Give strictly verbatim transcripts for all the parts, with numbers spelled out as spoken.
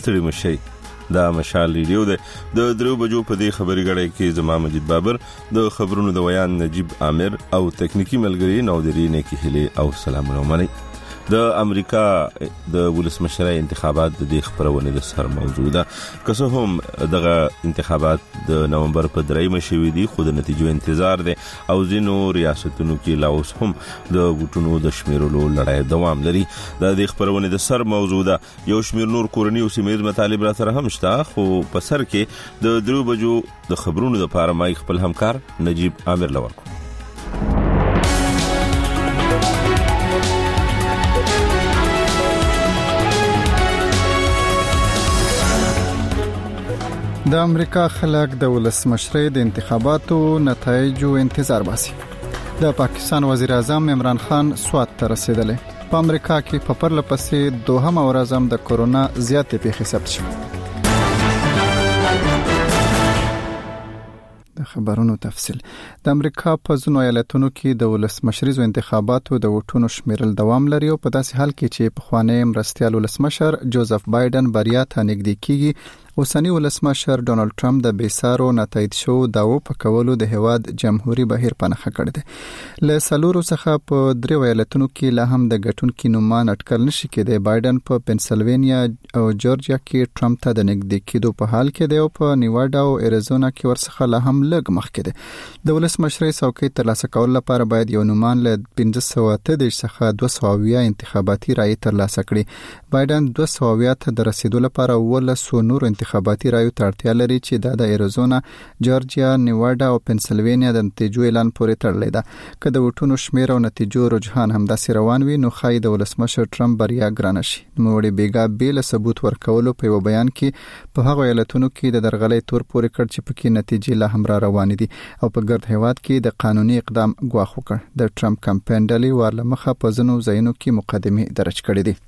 ستړي مشي. دا مشال ریډیو ده. د درو بجو په دې خبري غړې کې زما مجید بابر، د خبرونو د ویان نجیب عامر او تکنیکی ملګری نودرین کې هله او سلامونه منی. د امریکا د ولسمشرۍ انتخابات د خبرونه د سر موجوده که څه هم دغه انتخابات د نومبر په دریمه شوي دي، خو د نتیجو انتظار دی او ځینو ریاستونو کې لا اوس هم د وټونو د شمیرلو لړۍ دوام لري. د خبرونه د سر موجوده یو شمیر نور کورنی او سیمه مطالب را سره هم شته، خو په سر کې د درو بجو د خبرونو لپاره ما خپل همکار نجیب عامر لورکو. د امریکا خلک د ولسمشرۍ د انتخاباتو نتایجو انتظار باسي. د پاکستان وزیر اعظم عمران خان سوات ته رسیدلی. په امریکا کې په پرله پسې دوهمه ورځ هم د کورونا زیاتې پیښې ثبت شوې. د خبرونو تفصیل. د امریکا په ځینو ایالتونو کې د ولسمشریزو انتخاباتو د وټونو شمیرل دوام لري او په داسې حال کې چې پخوانی مرستیال ولسمشر جوزف بایدن بریا ته نږدې کیږي، اوسنی ولسمشر ډونالد ټرمپ د بیسارو نتایج شو داو په کولو د هواد جمهوریت بهیر پنهخه کړی دی. له سلورو څخه په درې ویلتونو کې لا هم د ګټونکو نومان اټکل نشي کېدی. بایدن په پنسلوانیا او جورجیا کې ټرمپ ته د نږدې کېدو په حال کې دی او په نیواډا او اریزونا کې ورڅخه لا هم لږ مخکې دی. د ولسمشرۍ څوکۍ ترلاسه کول لپاره باید یو نومان له پنځه سوه اته دېرش څخه دوه سوه اویا انتخاباتي رایې ترلاسه کړي. بایدن دوه سوه اویا ته د رسیدو لپاره ولسو نور انتخاباتي رایو ته اړتیا لري چې دا د اریزونا، جورجیا، نیواډا او پنسلوانیا د نتیجو اعلان پورې تړلې ده. که د وټونو شمیر او نتیجو رجحان هم داسې روان وي، نو ښایي د ولسمشر ټرمپ بریا ګرانه شي. نوموړي بیګا بیل ثبوت ورکولو په یو بیان کې په هغو ایالتونو کې د درغلۍ تور پورې کړ چې پکې نتیجې لا هم را روانې دي او په ګرد هیواد کې د قانوني اقدام ګواښ وکړ. د ټرمپ کمپاین ډلې ورلمخه په ځینو ځایونو کې مقدمې درج کړې دي.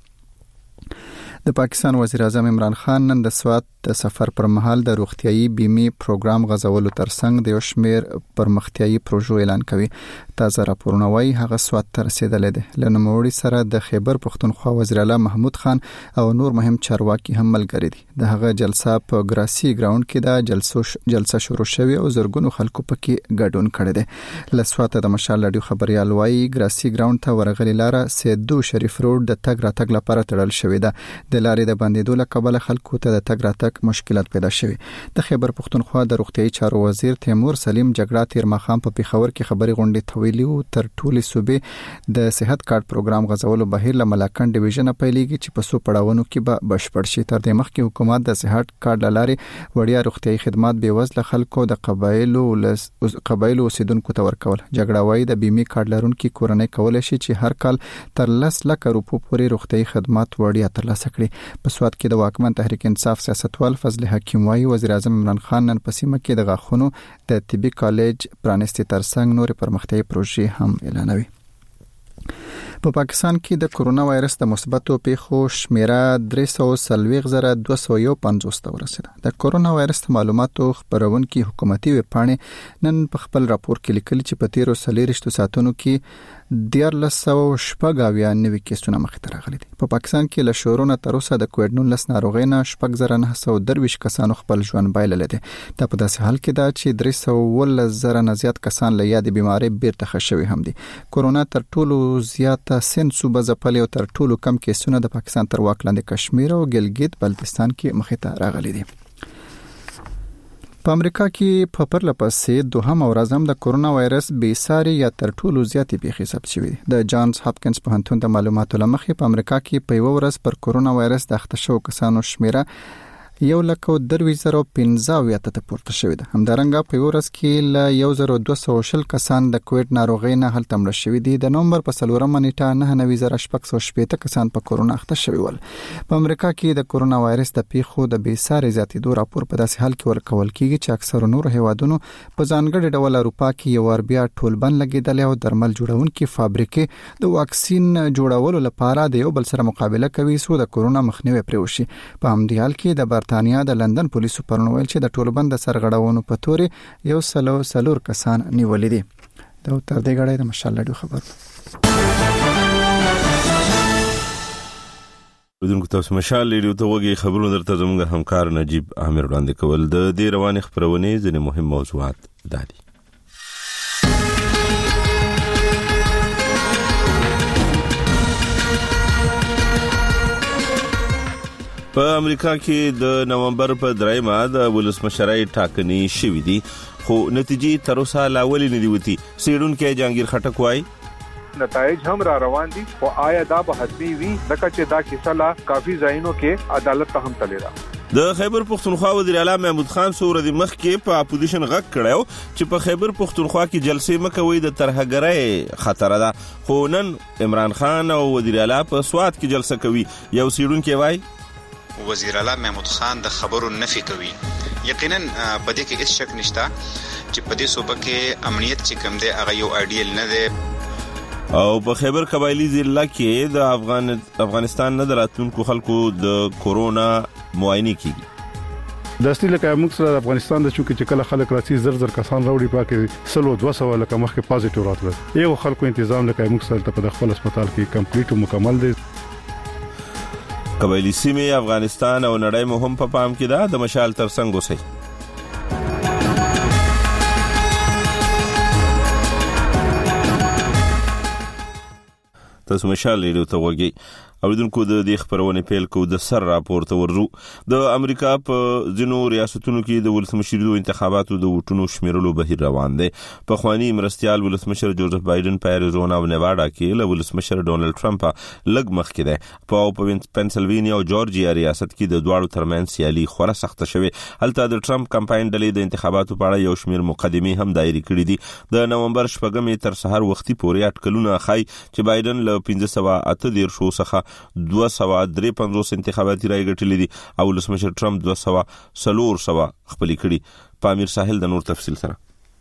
د پاکستان وزیر اعظم عمران خان نن د سوات د سفر پر مهال د روغتيایي بیمې پروګرام غزولو ترڅنګ د یو شمیر پرمختیایي پروژو اعلان کوي. تازه راپورونه وايي هغه سوات ته رسیدلی دی. له نوموړي سره د خیبر پښتونخوا وزیر اعلی محمود خان او نور مهم چارواکي هم ملګري دي. د هغه جلسه په ګراسي ګراوند کې د جلسو جلسه شروع شوې او زرګونو خلکو پکې ګډون کړی دی. له سوات د مشال رادیو خبريال وايي ګراسي ګراوند ته ورغلي لاره سیدو شریف روډ د تګ راتګ لپاره تړل شوې ده. د لارې د بندیدو له کبله خلکو ته د تګ راتګ مشکلات پیدا شوي. د خیبر پښتونخوا د روغتيایي چارو وزیر تیمور سلیم جګړه تیر مخام په پیښور کې خبري غونډې تویلی او تر ټولي صوبې د صحت کارت پروګرام غزولو بهیر له ملاکن ډیویژن پیلېږي چې په سو پړاوونو کې به بشپړ شي. تر دې مخکې حکومت د صحت کارت لاري وړیا روغتيایي خدمات به وزله خلکو د قبایلو قبایلو اوسیدونکو ته ورکول. جګړه وايي د بیمې کارت لرونکو کورنۍ کولای شي چې هر کال تر لس لک روپو پورې روغتيایي خدمات وړیا ترلاسه کړي. په سوات کې د واکمن تحریک انصاف سیاستوال فضل حکیم وايي وزیر اعظم عمران خان نن په سیمه کې د غاښونو د طبي کالج پرانستي ترڅنګ نور پرمختیایي پروژې هم اعلانوي. په پاکستان کې د کورونا وایرس د مثبتو پیښو شمیره درې سوه څلوېښت زره دوه سوه یو پنځوس ته ورسېده. د کورونا وایرس معلوماتو خبرونکي حکومتي ویب پاڼې نن په خپل راپور کې لیکلي چې په تیرو څلېرویشتو ساعتونو کې دیارلس سوه شپږ اویا نوي کیسونه مخې ته راغلي دي. په پاکستان کې له شروع نه تر اوسه د کووډ نولس ناروغۍ نه شپږ زره نه سوه درویشت کسانو خپل ژوند بایللی دی. دا په داسې حال کې ده چې درې سوه اوولس زره نه زیات کسان له یادې بیمارۍ بیرته ښه شوي هم دي. کورونا تر ټولو زیاته سند صوبه ځپلې او تر ټولو کم کیسونه د پاکستان تر واک لاندې کشمیر او ګلګت بلتستان کې مخې ته راغلي دي. په امریکا کې په پرله پسې دوهمه ورځ هم د کورونا وایرس بیساري یا تر ټولو زیاتې پیښې ثبت شوې دي. د جانز هاپکینز پوهنتون د معلوماتو له مخې په امریکا کې په یو ورځ پر کورونا وایرس د اخته شوو کسانو شمیره یو لک او درویشت زره پنځه اویا ته پورته شوې ده. همدارنګه په یو ورځ کې له یو زره دوه سوه شل کسان د کووډ ناروغۍ نه هلته مړه شوي دي. د نومبر په څلورمه نیټه نهه نوي زره شپږ سوه شپېته کسان په کورونا اخته شوي ول. په امریکا کې د کورونا وایرس د پیښو د بیساري زیاتېدو راپور په داسې حال کې ورکول کیږي چې اکثر نور هیوادونو په ځانګړي ډول اروپا کې یو ور بیا ټولبند لګیدل او درمل جوړونکي فابریکې د واکسین جوړولو لپاره د یو بل سره مقابله کوي سو د کورونا مخنیوي پرې وشي. په همدې حال کې د برتانیا د لندن پولیسو پرون ویل چې د ټولبند سرغړونو په تورې یو سلو سلور کسان نیولې دي. دا تر دې غړې د مشال رادیو خبر. ودونکو تاسو مشال ریډیو ته وګورئ خبرونه درته زموږ همکار نجیب عامر وړاندې کول. د دې روانې خبرونه ځینې مهم موضوعات دي. په امریکا کې د نومبر په دریمه د ولسمشرۍ ټاکنې شوې دي خو نتیجې تر اوسه لا ولې نه دي وتی. سیډونکو جهانگیر خټک وایي نتایج هم را روان دي او آیا دا به حتمی وي لکه چې دا کیسه لا کافي ځایونو کې عدالت ته هم تللی ده. د خیبر پختونخوا وزیر اعلی محمود خان سو ورځې مخکې په اپوزیشن غږ کړو چې په خیبر پختونخوا کې جلسې مکوي د ترهګرۍ خطر ده. خو نن عمران خان او وزیر اعلی په سوات کې جلسه کوي. یو سیډونکو وایي وزیر اعلی محمود خان د خبرو نفي کوي. یقینا په دې کې هیڅ شک نشته چې په دې صوبه کې امنیت چې کوم دی هغه یو ایډیل نه دی. او په خیبر قبایلی ضلع کې د افغان افغانستان نه دراتونکو خلکو د کورونا معاینه کیږي. د اصلي لکه موږ سره افغانستان د چونکې چې کله خلک راځي زر زر کسان راوړي پاکي سلو دوه سوه لکه مخکې پازیټیو راتل. یو خلکو تنظیم لکه موږ سره په خپل هسپتال کې کمپلیټ او مکمل دی. قبایلی سیمې افغانستان او نړۍ مو هم په پام کې ده. د مشال ترڅنګ اوسئ. تاسو مشال ریډیو ته وګورئ. اوریدونکو د دې خبرونه پیل کو د سر راپورته ورزو. د امریکا په ځینو ریاستونو کې د ولسمشریدو انتخاباتو د ووټونو شمیرلو بهیر روان دی. په خواني مرستيال ولسمشر جوزف بایدن په اریزونا او نیواډا کې له ولسمشر ډونالد ټرمپ لږ مخکې دی. په پنسلوانیا او جورجیا ریاست کې د دواړو ترمنځ سیالي خورا سخته شوې. هلته د ټرمپ کمپاین ډلې د انتخاباتو په اړه یو شمیر مقدمې هم دایري کړې دي. د نومبر شپږمې تر سحر وختي پورې اټکلونه ښایي چې بایدن له پنځه سوه اته دېرش څخه دوه سوه درې پنځوس انتخاباتي رای ګټلې دي او ولسمشر ټرمپ دوه سوه څلور سوه خپلې کړي. په امیر ساحل د نور تفصیل سره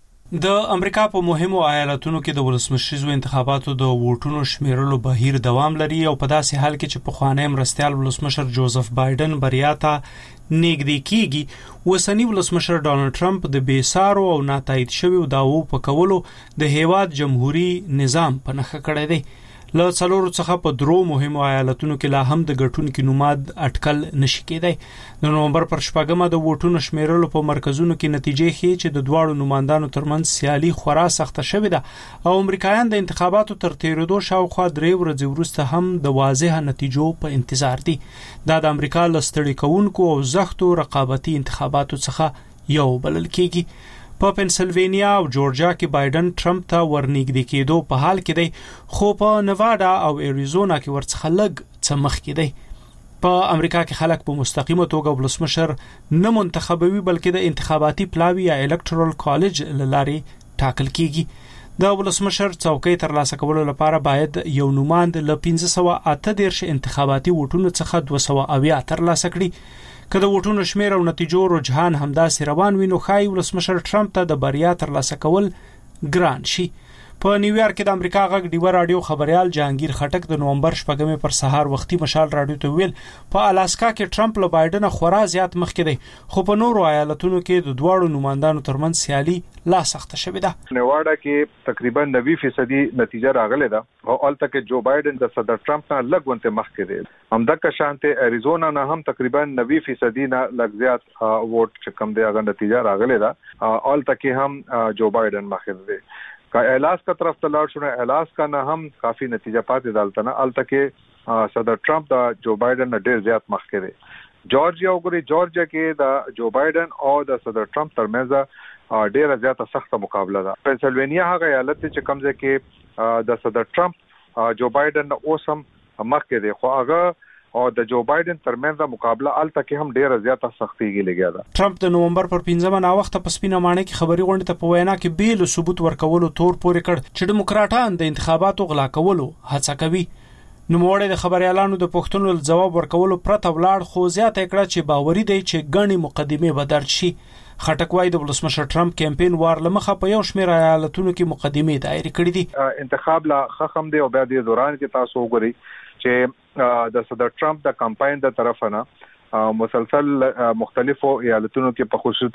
د امریکا په مهمو ایالتونو کې د ولسمشریزو انتخاباتو د ووټونو شمیرلو بهیر دوام لري او په داسې حال کې چې په خوانی مرستيال ولسمشر جوزف بایدن بریا ته نږدې کیږي. وسنی ولسمشر ډونالد ټرمپ د بیسارو او ناتایید شویو داوو په کولو د هیواد جمهوریت نظام په نخښه کړی دی. له څلورو څخه په درو مهمو ایالتونو کې لا هم د ګټونکو نوماد اټکل نشي کېدای. د نومبر پر شپږمه د ووټونو شمیرلو په مرکزونو کې نتیجې ښیي چې د دواړو نوماندانو ترمنځ سیالي خورا سخته شوې ده او امریکایان د انتخاباتو تر تیریدو شاوخوا درې ورځې وروسته هم د واضحه نتیجو په انتظار دي. دا د امریکا له ستړي کوونکو او زښتو رقابتي انتخاباتو څخه یو بلل کېږي. په پنسلوانیا او جورجیا کې بایدن ټرمپ ته ورنږدې کېدو په حال کې دی خو په نیواډا او اریزونا کې ورڅخه لږ څه مخکې دی. په امریکا کې خلک په مستقیمه توګه ولسمشر نه منتخبوي بلکې د انتخاباتي پلاوی یا الکټرال کالج لارې ټاکل کیږي. د ولسمشر څوکۍ ترلاسه کولو لپاره باید یو نوماند له پنځه سوه اته دېرش انتخاباتي ووټونو څخه دوه سوه اویا ترلاسه کړي. که د ووټونو شمیر او نتیجو رجحان همداسې روان وي نو ښایي ولسمشر ټرمپ ته د بریا ترلاسه کول ګران شي. په نیویارک کې د امریکا غږ ډیوه رادیو خبريال جهانگیر خټک د نومبر شپږمې پر سهار وختي مشال رادیو ته ویل په الاسکا کې ټرمپ له بایدن خورا زیات مخکې دی خو په نورو ایالتونو کې د دواړو نوماندانو ترمنځ سیالي لا سخته شوې ده. نیواډا کې تقریبا نوي فیصدي نتیجه راغله ده او الته کې جو بایدن د صدر ټرمپ نه لږ ونته مخکې دی. همدغه شانته اریزونا نه هم تقریبا نوي فیصدي نه لږ زیات ووټ چې کم دی هغه نتیجه راغله ده. الته کې هم جو بایدن مخکې دی. کا الاسکا طرف ته لاړ شو. الاسکا نه هم کافي نتیجه پاتې دالته نه الته کې صدر ټرمپ د جو بایدن نه ډیر زیات مخکې دی. جورجیا وګورئ جورجیا کې د جو بایدن او د صدر ټرمپ ترمنځ ډیره زیاته سخته مقابله ده. پنسلوانیا هغه ایالت چې کوم ځای کې د صدر ټرمپ جو بایدن اوس هم مخکې دی خو هغه او د جو بایدن ترمنځ مقابله الته کې هم ډیره زیاته سختيږي لګیا ده. ټرمپ د نومبر پر پنځمه نا وخت په سپینه مانه کې خبري غونډه ته په وینا کې بیل ثبوت ورکولو تور پورې کړ چې ډیموکراټان د انتخاباتو غلا کولو هڅه کوي. نوموړی د خبريالانو د پوښتنو ځواب ورکولو پرته ولاړ خو زیاته کړه چې باوري دی چې غني مقدمه به درج شي. خټک وايي د ولسمشر ټرمپ کمپاین وار لمخه په یو شمېر ایالتونو کې مقدمه دایره کړې دي. انتخاب لا خخم دی او بیا د دوران کې تاسو وګورئ چې د صدر ټرمپ د کمپاین د طرفه نه مسلسل مختلفو ایالتونو کې په خصوصي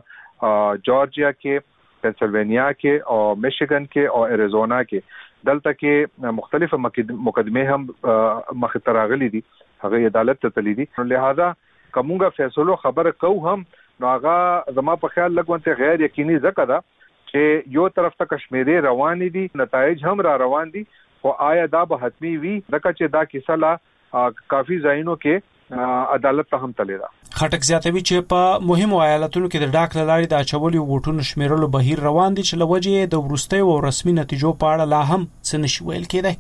توګه جورجیا کې، پنسلوانیا کې او میشیګن کې او اریزونا کې دلته کې مختلفه مقدمه هم مخ ته راغلي دي هغه عدالت ته تللی دي. لہذا کومه فیصلو خبره کو هم نو هغه زما په خیال لګونته غیر یقیني ځکه ده چې یو طرف ته کشمیري روان دي، نتایج هم را روان دي، خو آیا دا به حتمی وي ځکه چې دا کیسه لا کافي ځایونو کې عدالت ته هم تللی ده. خټک زیاتوي چې په مهمو ایالتونو کې د ډاک لاري د اچولو ووټونو شمیرلو بهیر روان دي چې لوجه د ورستۍ او رسمي نتیجو په اړه لا هم څه نشي ویل کېدای.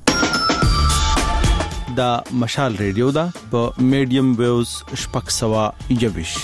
دا مشال ریډیو دا په میډیم ویوز شپږ سوه یوویش.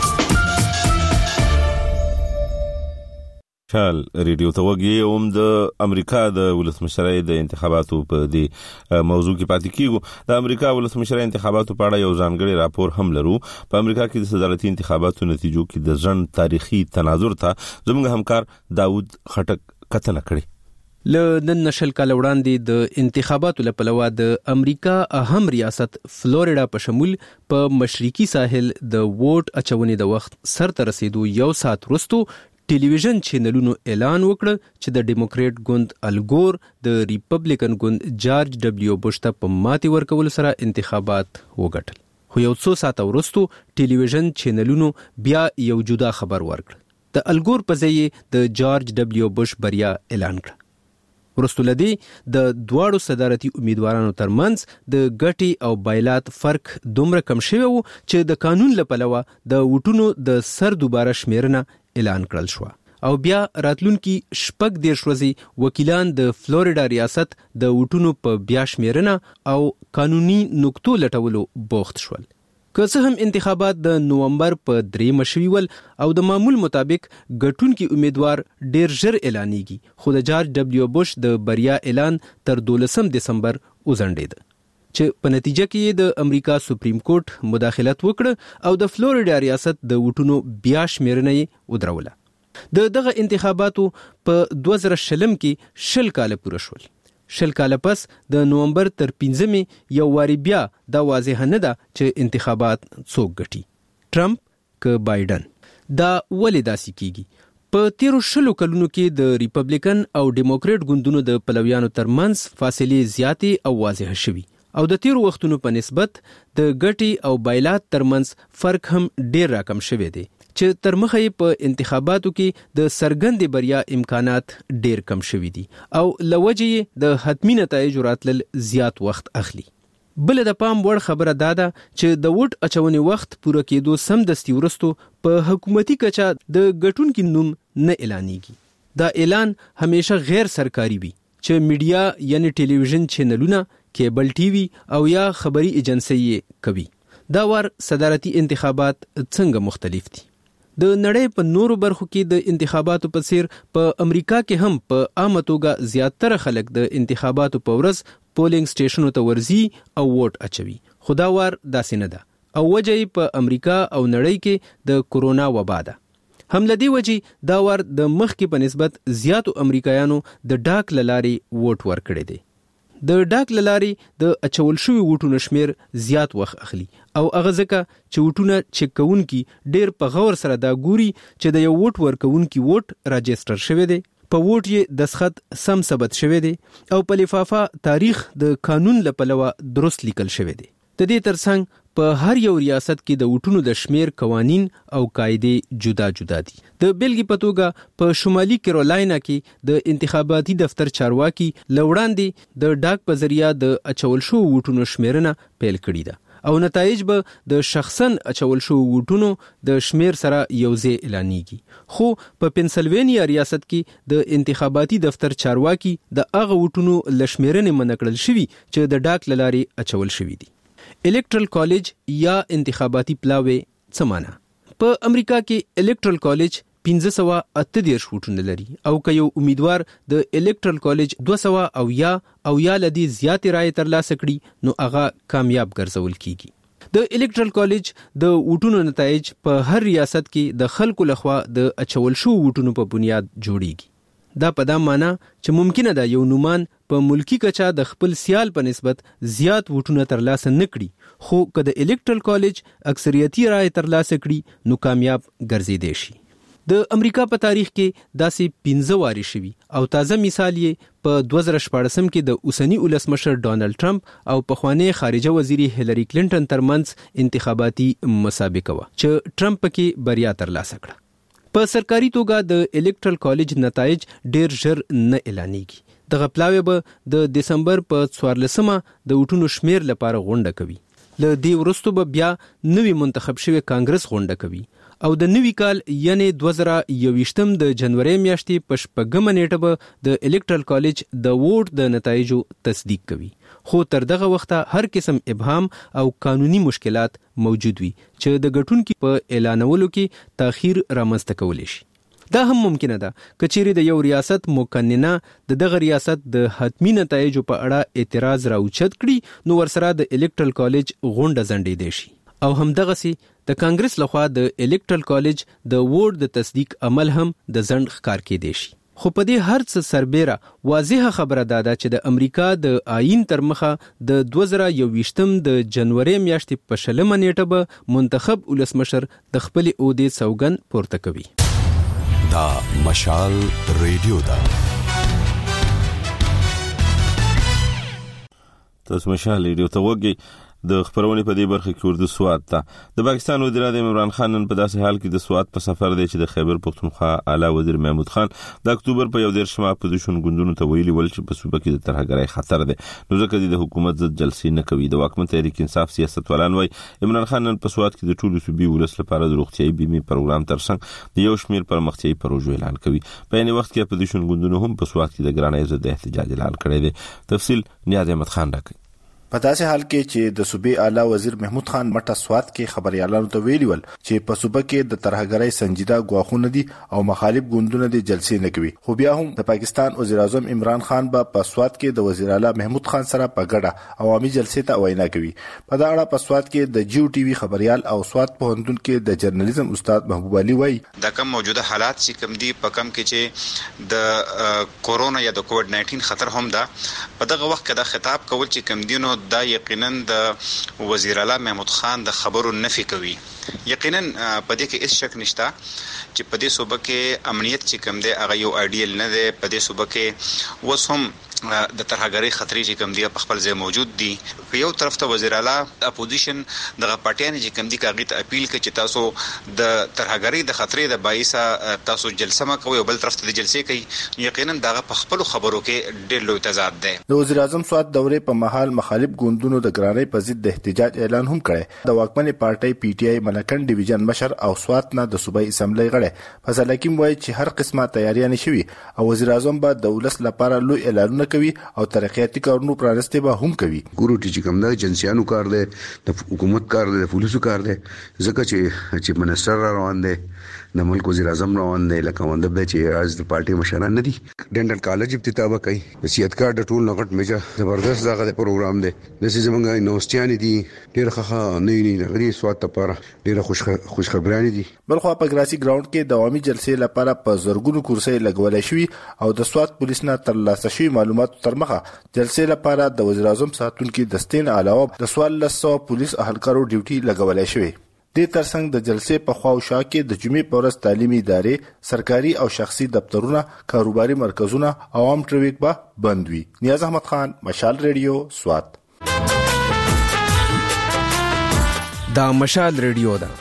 شال ریډیو ته وګورئ اوم د امریکا د ولسمشرۍ د انتخاباتو په دې موضوع کې پاتې کیږو. د امریکا ولسمشرۍ انتخاباتو په اړه یو ځانګړی راپور هم لرو. په امریکا کې د صدارتي انتخاباتو نتیجو کې د ځن تاریخي تناظر ته زموږ همکار داوود خټک کتنه کړې. له نن نشل کال وړاندې د انتخاباتو لپاره د امریکا اهم ریاست فلوریډا په شمول په مشرقي ساحل د ووټ اچونې د وخت سرته رسیدو یو ساعت وروسته ټلویزیون چینلونو اعلان وکړ چې د ډیموکریټ ګوند الګور د ریپبلیکن ګوند جارج ډبلیو بوش ته په ماتي ورکول سره انتخابات وګټل. خو یو څو ساعت وروسته ټلویزیون چینلونو بیا یو جدا خبر ورکړ. د الګور په ځای د جارج ډبلیو بوش بریا اعلان کړ. ورسته لدی د دواړو صدارتي امیدوارانو ترمنځ د ګټي او بایلات فرق دومره کم شوی و چې د قانون لپاره د وټونو د سر دوباره شمیرنه اعلان کړل شو او بیا راتلونکي شپږ دیرش ورځې وکیلان د فلوریډا ریاست د وټونو په بیا شمیرنه او قانوني نقطو لټولو بوخت شول. که څه هم انتخابات د نومبر په درې مشوي ول او د معمول مطابق ګټونکي امیدوار ډیر ژر اعلانېږي، خو د جارج ډبلیو بوش د بریا اعلان تر دولسم دسمبر وځنډېد چې په نتیجه کې د امریکا سپریم کورټ مداخلت وکړ او د فلوریډا ریاست د وټونو بیا شمیرنه یې ودروله. د دغه انتخاباتو په دوه زره شلم کې شل کاله پوره شول. شل کاله پس د نومبر تر پنځمې یو واری بیا دا واضح نه ده چې انتخابات څوک ګټي، ټرمپ که بایدن. دا ولې داسې کیږي؟ په تیرو شلو کلونو کې د ریپبلیکن او ډیموکریټ ګوندونو د پلویانو ترمنځ فاصلې زیاتې او واضح شوي او د تیرو وختونو په نسبت د ګټي او بایلات ترمنځ فرق هم ډیر راکم شوی دی چې تر مخه په انتخاباتو کې د سرګند بریا امکانات ډیر کم شوي دي او لوجه د حتمی نتایج راتلل زیات وخت اخلي. بل د پام وړ خبره دا ده چې د ووټ اچونې وخت پوره کېدو سمدستي وروسته په حکومتي کچه د ګټونکو نوم نه اعلانېږي. دا اعلان همیشه غیر سرکاري وي چې میډیا یعنی ټلویزیون چینلونه، کیبل ټي وي او یا خبري ایجنسی کوي. دا وار صدارتي انتخابات څنګه مختلف دي؟ د نړۍ په نورو برخو کې د انتخاباتو په څیر په امریکا کې هم په عامه توګه زیاتره خلک د انتخاباتو په ورځ پولینګ سټیشنونو ته ورځي او ووټ اچوي. خو دا وار داسې نه ده او وجه په امریکا او نړۍ کې د کورونا وبا ده. هم لدی وجه دا وار د مخکې په نسبت زیاتو امریکایانو د ډاک لاري ووټ ورکړي دي. د ډاک لاري د اچول شوی ووټونو شمیر زیات وخت اخلي او هغه ځکه چې ووټونه چک کوونکي ډیر په غور سره دا ګوري چې د یو ووټ ورکوونکي ووټ راجستر شوی دی، په ووټ یې دستخط سم ثبت شوی دی او په لفافه تاریخ د قانون لپاره درست لیکل شوی دی. د دې ترڅنګ په هر یو ریاست کې د وټونو د شمیر قوانین او قاعده جدا جدا دي. د بیلګې په توګه په شمالي کیرولاینا کې د انتخاباتي دفتر چارواکي لوړاندې د ډاک په ذریعہ د اچول شو وټونو شمیرنه پیل کړې ده او نتایج به د شخصا اچول شو وټونو د شمیر سره یوځای اعلانېږي. خو په پنسلوانیا ریاست کې د انتخاباتي دفتر چارواکي د هغه وټونو لشمیرنه منکړل شوی چې د ډاک لاري اچول شوی دي. الکټرل کالج یا انتخاباتي پلاوی څه معنا؟ په امریکا کې الکټرل کالج پنځه سوه اته دیرش وټونه لري او که یو امیدوار د الکټرل کالج دوه سوه او یا او یا لدی زیاتې رایې ترلاسه کړي نو هغه کامیاب ګرځول کیږي. د الکټرل کالج د وټونو نتایج په هر ریاست کې د خلکو لخوا د اچول شو وټونو په بنیاد جوړیږي. دا په دا معنا چې ممکنه ده یو نومان په ملکی کچا د خپل سیال په نسبت زیات وټونه ترلاسه نکړي، خو که د الکټرل کالج اکثریتي رائے ترلاسه کړي نو کامیاب ګرځیدي شي. د امریکا په تاریخ کې داسې پنځه واري شوي او تازه مثال یې په دوه زره شپاړسم کې د اوسنی ولسمشر ډانلډ ټرمپ او پخوانی خارجه وزیري هیلری کلینټن ترمنځ انتخاباتي مسابقه وه چې ټرمپ پکې بریا ترلاسه کړه. په سرکاري توګه د الکټرل کالج نتایج ډیر ژر نه اعلانېږي. دغه پلاوی به د دسمبر په څوارلسمه د وټونو شمیر لپاره غونډه کوي. له دې وروسته به بیا نوی منتخب شوی کانګرس غونډه کوي او د نوي کال یعنی دوه زره یوویشتم د جنوري میاشتې په شپږمه نیټه به د الکټرل کالج د ووټ د نتایجو تصدیق کوي. خو تر دغه وخته هر قسم ابهام او قانوني مشکلات موجود وي چې د ګټونکو په اعلانولو کې تاخير رامنځته کولی شي. دا هم ممکنه ده که چیرې د یو ریاست مقننه د دغه ریاست د حتمی نتایجو په اړه اعتراض راوچت کړي نو ورسره د الکټرل کالج غونډه ځنډېدی شي او همدغسې د کانګرس لخوا د الکټرل کالج د ووټ د تصدیق عمل هم د ځنډ ښکار کېدی شي. خو په دې هر څه سربیره واضحه خبره دا ده چې د امریکا د آئین تر مخه د دوه زره یوویشتم د جنوري میاشتې په شلمه نیټه به منتخب ولسمشر د خپلې عهدې سوګند پورته کوي. دا مشال ریډیو ده. تاسو مشال ریډیو ته وګورئ. د خبرونې په دې برخه کې اردو سواد ته د پاکستان وزیر اعظم عمران خان نن په داسې حال کې د سواد په سفر دی چې د خیبر پختونخوا اعلی وزیر محمود خان د اکتوبر په یو دیرشمه اپوزیشن ګوندونو ته ویلي ول چې په صوبه کې د ترهګرۍ خطر دی نو ځکه د حکومت ضد جلسې نه کوي. د واکمن تحریک انصاف سیاستوالان وایي عمران خان نن په سواد کې د ټولو صوبې ولس لپاره د روغتیايي بیمې پروګرام ترڅنګ د یو شمېر پرمختیايي پروژو اعلان کوي. په یعنی وخت کې اپوزیشن ګوندونو هم په سواد کې د ګرانۍ ضد احتجاج اعلان کړی دی. تفصیل نیاز احمد خان راکړي. په داسې حال کې چې د صوبې اعلی وزیر محمود خان مټه سواد کې خبريالانو ته ویلي ول چې په صوبه کې د ترهګرۍ سنجیده ګواښونه دي او مخالف ګوندونه د جلسې نه کوي. خو بیا هم د پاکستان وزیر اعظم عمران خان به په سواد کې د وزیر اعلی محمود خان سره په ګډه عوامي جلسې ته وینا کوي. په دا اړه په سواد کې د جیو ټي وي خبريال او سواد پوهنتون کې د جرنالیزم استاد محبوب علي وایي د کوم موجوده حالات چې کوم دي په کم کې چې د کورونا یا د کووډ نایټین خطر هم ده په دغه وخت کې د خطاب کول چې کوم دینو دا یقینا د وزیر اعلی محمود خان د خبرو نفي کوي. یقینا په دې کې هیڅ شک نشته چې په دې صوبه کې امنیت چې کوم دی هغه یو ایډیل نه دی. په دې صوبه کې اوس هم د ترهګرۍ خطرې چې کوم دی په خپل ځای موجود دي. په یو طرف ته وزیر اعلی اپوزیشن دغه پارټیان چې کوم دي کاغی ته اپیل کوي چې تاسو د ترهګرۍ د خطرې د باعث تاسو جلسه ما کوي او بل طرف ته د جلسې کوي. یقینا دغه په خپل خبرو کې ډېر لوی تضاد دی. د وزیر اعظم سواد دورې په محل مخالف ګوندونو د ګرانۍ په ضد د احتجاج اعلان هم کړی. د واکمن پارټۍ پی ټی آی ملکن ډیویژن مشر او سواد نه د صوبایي اسمبلی غړی فضل حکیم وایي چې هر قسمه تیاریانې شوي او وزیر اعظم به د ولس لپاره لوی اعلانونه کوي او ترقیاتي کارونو پرانسته به هم کوي. ګورو چې کوم د جنسيانو کار دی د حکومت کار دی د پولیسو کار دی ځکه چې چې منسټر روان دی د ملک وزیر اعظم روان دی لکه وندب دی چې از د پارټي مشران نه دي. ډنټل کالج افتتاح کوي د سیادت کار د ټول نغټ میجر زبردست دغه پروګرام دی. د سې زمونږ یونیورسيټیان دي ډېر ښه نه نه غري سواد لپاره ډېر خوش خوش خبرانه دي. بلخو په ګراسي ګراوند کې د عوامي جلسې لپاره په زرګونو کرسي لګولای شوی او د سواد پولیس نه ترلاسه شوی معلومات تر مخه جلسې لپاره د وزیر اعظم ساتونکو دستین علاوه د سوال لسو پولیس اهلکارو ډیوټي لګولای شوی. د ترڅنګ د جلسې په خواو شا کې د جمعې په ورځ تعلیمي ادارې سرکاري او شخصي دفترونه کاروباري مرکزونه عوام ټریفیک به بند وي. نیاز احمد خان مشال ریډیو سواد. دا مشال ریډیو ده.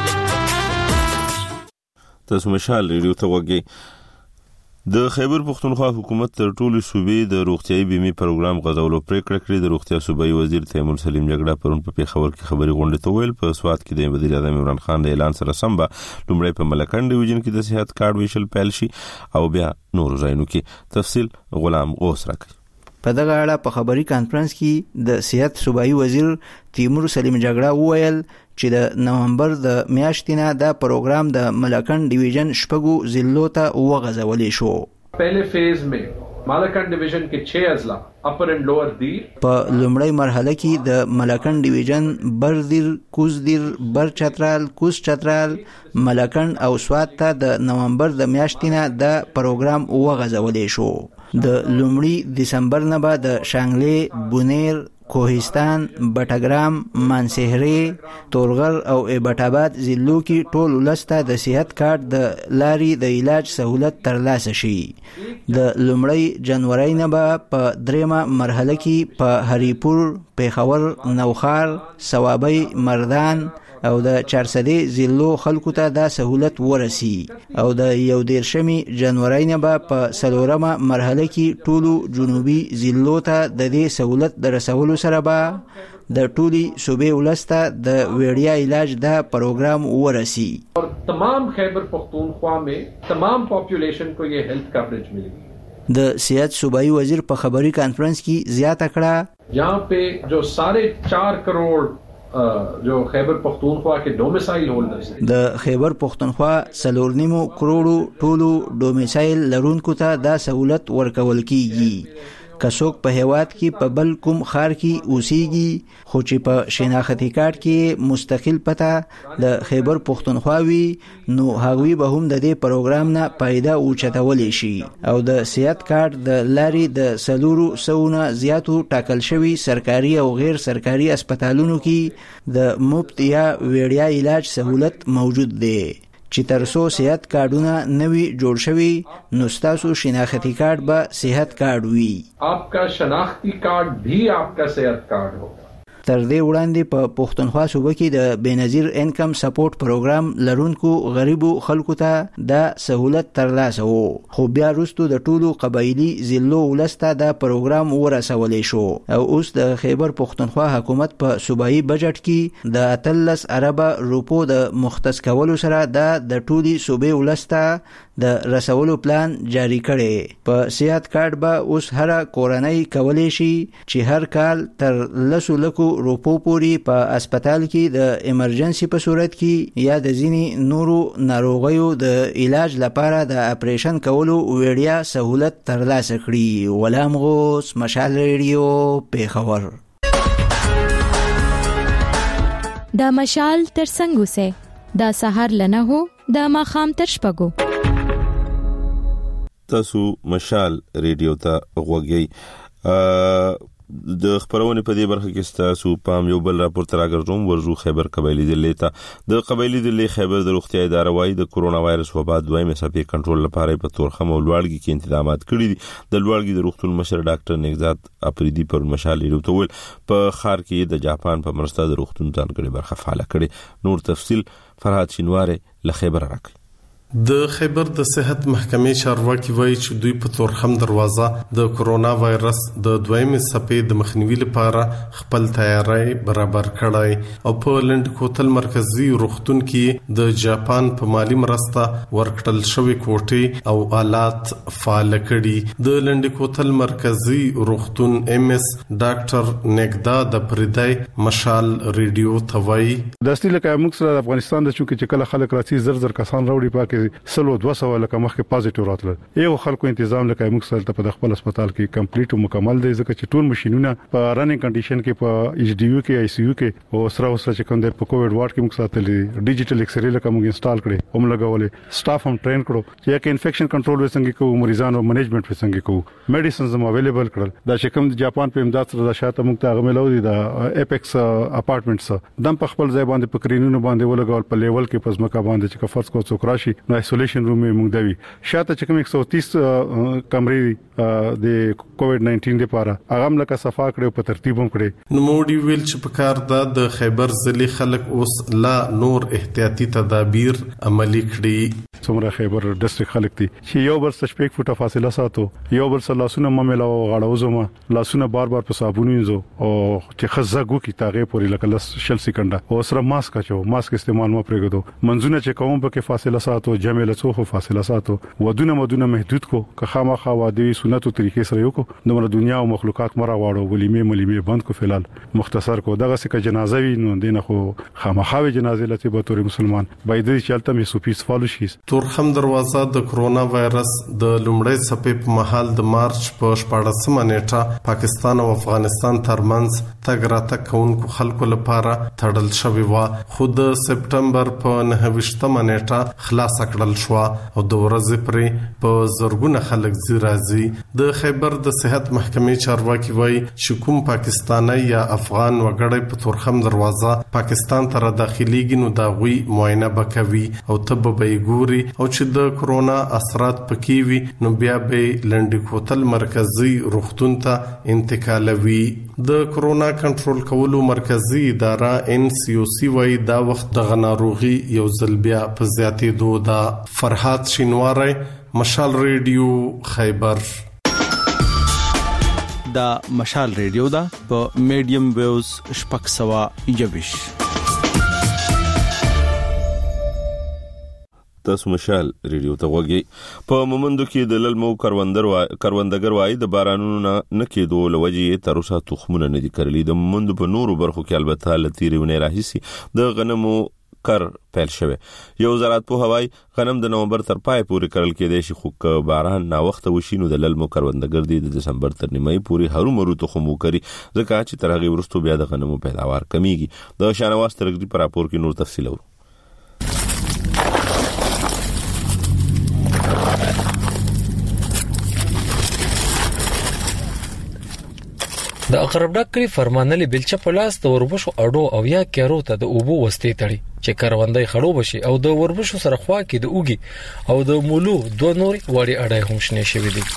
تاسو مشال ریډیو ته وګورئ. د خیبر پختونخوا حکومت تر ټولو صوبې د روغتیايي بیمې پروګرام غځولو پریکړه کړې. د روغتیا صوبایي وزیر تیمور سلیم جګړه پرون په پیښور کې خبري غونډه ته ویل په سواد کې د وزیر اعظم عمران خان د اعلان سره سم به لومړی په ملکن ډیویژن کې د صحت کارت ویشل پیل شي او بیا نور ځایونو کې. تفصیل غلام غوث راکړي. په دغه اړه په خبري کانفرنس کې د صحت صوبایي وزیر تیمور سلیم جګړه وویل چې د نومبر د میاشتې نه د پروګرام د ملکن ډیویژن شپږو ضلعو ته وغځولې شو. پہلے فیز میں ملکن ډیویژن کې چھ اضلاع اپر اینڈ لوور دیر په لومړی مرحله کې د ملکن ډیویژن بردیر، کوزدیر، بر چترال، کوز چترال، ملکن او سواد ته د نومبر د میاشتې نه د پروګرام وغځولې شو. د لومړي دسمبر نه به د شانګلې، بونیر، کوهستان، بټګرام، مانسهرې، تورغر او ایبټ آباد ضلعو کې ټول ولسته د صحت کارت د لارې د علاج سہولت ترلاسه شي. د لومړی جنوري نه به په دریمه مرحله کې په هریپور، پیښور، نوخار، صوابۍ، مردان او د چارسدې ضلعو خلکو ته دا سہولت ورسی او د یو دیرشمې جنوري نه به په څلورمه مرحله کې ټولو جنوبي ضلعو ته د دې سہولت د رسولو سره به د ټولي صوبې ولسته د وړیا علاج دا پروګرام ورسی. اور تمام خیبر پختونخوا میں تمام پاپولیشن کو یہ ہیلتھ کوریج ملے گی. د صحت صوبائی وزیر په خبري کانفرنس کې زیاته کړه یہاں پہ جو ساڑھے چار کروڑ جو خیبر پختونخوا کے ډومیسایل هولډرز د خیبر پختونخوا څلور نیمو کروڑو ټولو ډومیسایل لرونکو ته دا سہولت ورکول کیږي. کڅوک په هیواد کې په بل کوم خار کې اوسېږي خو چې په شناختی کارت کې مستقل پته د خیبر پختونخوا وي نو هغوی به هم د دې پروګرام نه فائدہ اوچتولی شي او د صحت کارت د لارې د سلورو سوونه زیاتو ټاکل شوي سرکاري او غیر سرکاري اسپیټالونو کې د مفت یا وړیا علاج سہولت موجود دی. چې ترسو صحت کارډونه نوی جوړ شوي نو ستاسو شناختی کارت به صحت کارت وي. آپ کا شناختی کارت بھی آپ کا صحت کارت ہوگا. تر دې وړاندې په پښتونخوا صوبه کې د بنظیر انکم سپورټ پروګرام لرونکو غریبو خلکو ته دا سہولت ترلاسه وو خو بیا وروسته د ټولو قبایلی ضلعو ولسته دا پروګرام ورسولی شو او اوس د خیبر پښتونخوا حکومت په صوبایي بجټ کې د اتلس اربه روپو د مختص کولو سره دا د ټولي صوبې ولسته د رسولو پلان جاری کړي. په صحت کارت به اوس هر کورنۍ کولی شي چې هر کال تر لسو لکو روپو پوری په اسپیټال کې د ایمرجنسي په صورت کې یا د ځینې نورو ناروغیو د علاج لپاره د اپریشن کولو وړیا سہولت ترلاسه کړي. غلام غوث، مشال ریډیو، پیښور. دا مشال تر څنګه سه دا سحر لنه هو دا ماخام تر شپګو. تاسو مشال ریډیو ته غوږی. د خبرونه په دې برخه کې تاسو پام یو بل راپور تر راګرځوم. ورجو خیبر قبایلی ضلع ته د قبایلی ضلع خیبر د روغتیا اداره وايي د کورونا وایرس وبا دویمه څپې کنټرول لپاره په تورخم او لوړګي کې تنظیمات کړي دي. د لوړګي د روغتون مشر ډاکټر نگزاد اپریدي پر مشال ریډیو ته ویل په خار کې د جاپان په مرسته د روغتون ځانګړي برخه فعال کړي. نور تفصيل فرحات شینواره له خیبر راکړي. د خیبر د صحت محکمې چارواکي وایي چې دوی په تورخم دروازه د کورونا وایرس د دویمې څپې د مخنیوي لپاره خپل تیاری برابر کړی او په لند کوتل مرکزی روغتون کې د جاپان په مالی مرسته ورکړل شوی کوټې او آلات فعال کړي. د لند کوتل مرکزی روغتون ایم اس ډاکټر نگدا د پردای مشال ریډیو توای د اصلي لکه موږ سره افغانستان د چونکه چې کله خلک راځي زر زر کسان راوړي پاکي سلو دو سو لکه مخکې پازیټیو راتل. یو خلکو تنظیم لکه موږ سره په خپل هسپتال کې کمپلیټ او مکمل دی ځکه چې ټول ماشينونه په رننګ کنډیشن کې په ایچ ډی یو کې آی سی یو کې او سره سره چې کوم د کووډ وارډ کې موږ ساتلې ډیجیټل ایکس ری لکه موږ انسټال کړي هم لګولې سټاف هم ټرین کړو چې کې انفیکشن کنټرول وسنګ کوو مریضانو منیجمنت وسنګ کوو میډیسنز هم اویلیبل کړل. دا چې کوم د جاپان په امداد سره د شاته موږ ته غملو دي د اپیکس اپارټمنټس دم په خپل ځای باندې په کرینونو باندې ولګول په لیول کې پزماکا باندې چې کفرس کو څوک راشي نو آیسولیشن روم موږ دوی شاته چې کوم ایک سو تیس کمرې د کووډ ناینټین لپاره هغه لکه صفا کړو په ترتیب هم کړي. نو موډي ویل چې په کار د خیبر ضلع خلک اوس لا نور احتیاطي تدابیر عملي کړي. څومره خیبر ډسټریکټ خلک دي چې یو بل څه شپږ فوټه فاصله ساتو، یو بل سره لاسونه مملا او غاړه وزما لاسونه بار بار په صابون وینځو او چې خزګو کی تاغه پوری لکه لس شل سکند او سره ماسک اچو ماسک استعمال مو پرېږدو منځونه چې کوم په کې فاصله ساتو جمع له څو فاصله ساتو ودونه مدونه محدود کو که خامخا وادي سنتو طریقې سره یو کو دغه دنیا او مخلوقات مرا واړو ولیمه ملیمه بند کو فلال مختصر کو دغه څه جنازه وی نو دینه خو خامخا جنازه لته به تور مسلمان باید چلته می سوپیس فالو شي. تورخم دروازه د کرونا وایرس د لومړۍ څپې په مهال د مارچ په شپاړسمه نیټه پاکستان او افغانستان ترمنځ تګ راتګ کوونکو خلکو لپاره تړل شوی و، خو د سپټمبر په نهه ویشتمه نیټه خلاص کړل شو او د ورځې پرې په زرګونه خلک زیرازي. د خیبر د صحت محکمې چارواکي وایي چې کوم پاکستانی یا افغان وګړی په تورخم دروازه پاکستان ته داخليږي نو دا غوي معاینه وکوي او تب به ګوري او چې د کرونا اثرات پکې وي نو بیا به لنډی کوتل مرکزی روغتون ته انتقالوي. د کرونا کنټرول کولو مرکزی اداره ان سی او سی وایي دا وخت د غناروغي یو ځل بیا په زیاتېدو ده. فرحات شینواری، مشال ریډیو، خیبر. دا مشال ریډیو دا په میډیم ویوز شپږ سوه یوویش. تاسو مشال ریډیو ته وګورئ. په مومندو کې د للمو کروندګر وای کروندګر وای د بارانونو نه کېدو لوجې تر اوسه تخمونه نه دي کرلي. د مومندو په نورو برخو کې البته لتیرونه راهسي د غنمو کر پیل شوه. یو زراعت په هوای غنم د نومبر تر پای پورې کرل کېدای شي، خو باران نا وخت وشینو د للمو کروندګر دي د دسمبر تر نیمه پورې هرو مرو تخم وکړي، ځکه چې تر هغه ورستو بیا د غنمو پیداوار کمیږي. د شانواز ترګدي پر راپور کې نور تفصیل اورو. د اقربډک کلی فرمانلي بلچه پلاس د وربشو اډو او یا کیرو ته د اوبو وستې تړي چې کاروندای خړو بشي او د وربشو سره خوا کې د اوګي او د مولو دوه نوري وړي اډای هم شنه شوی دي.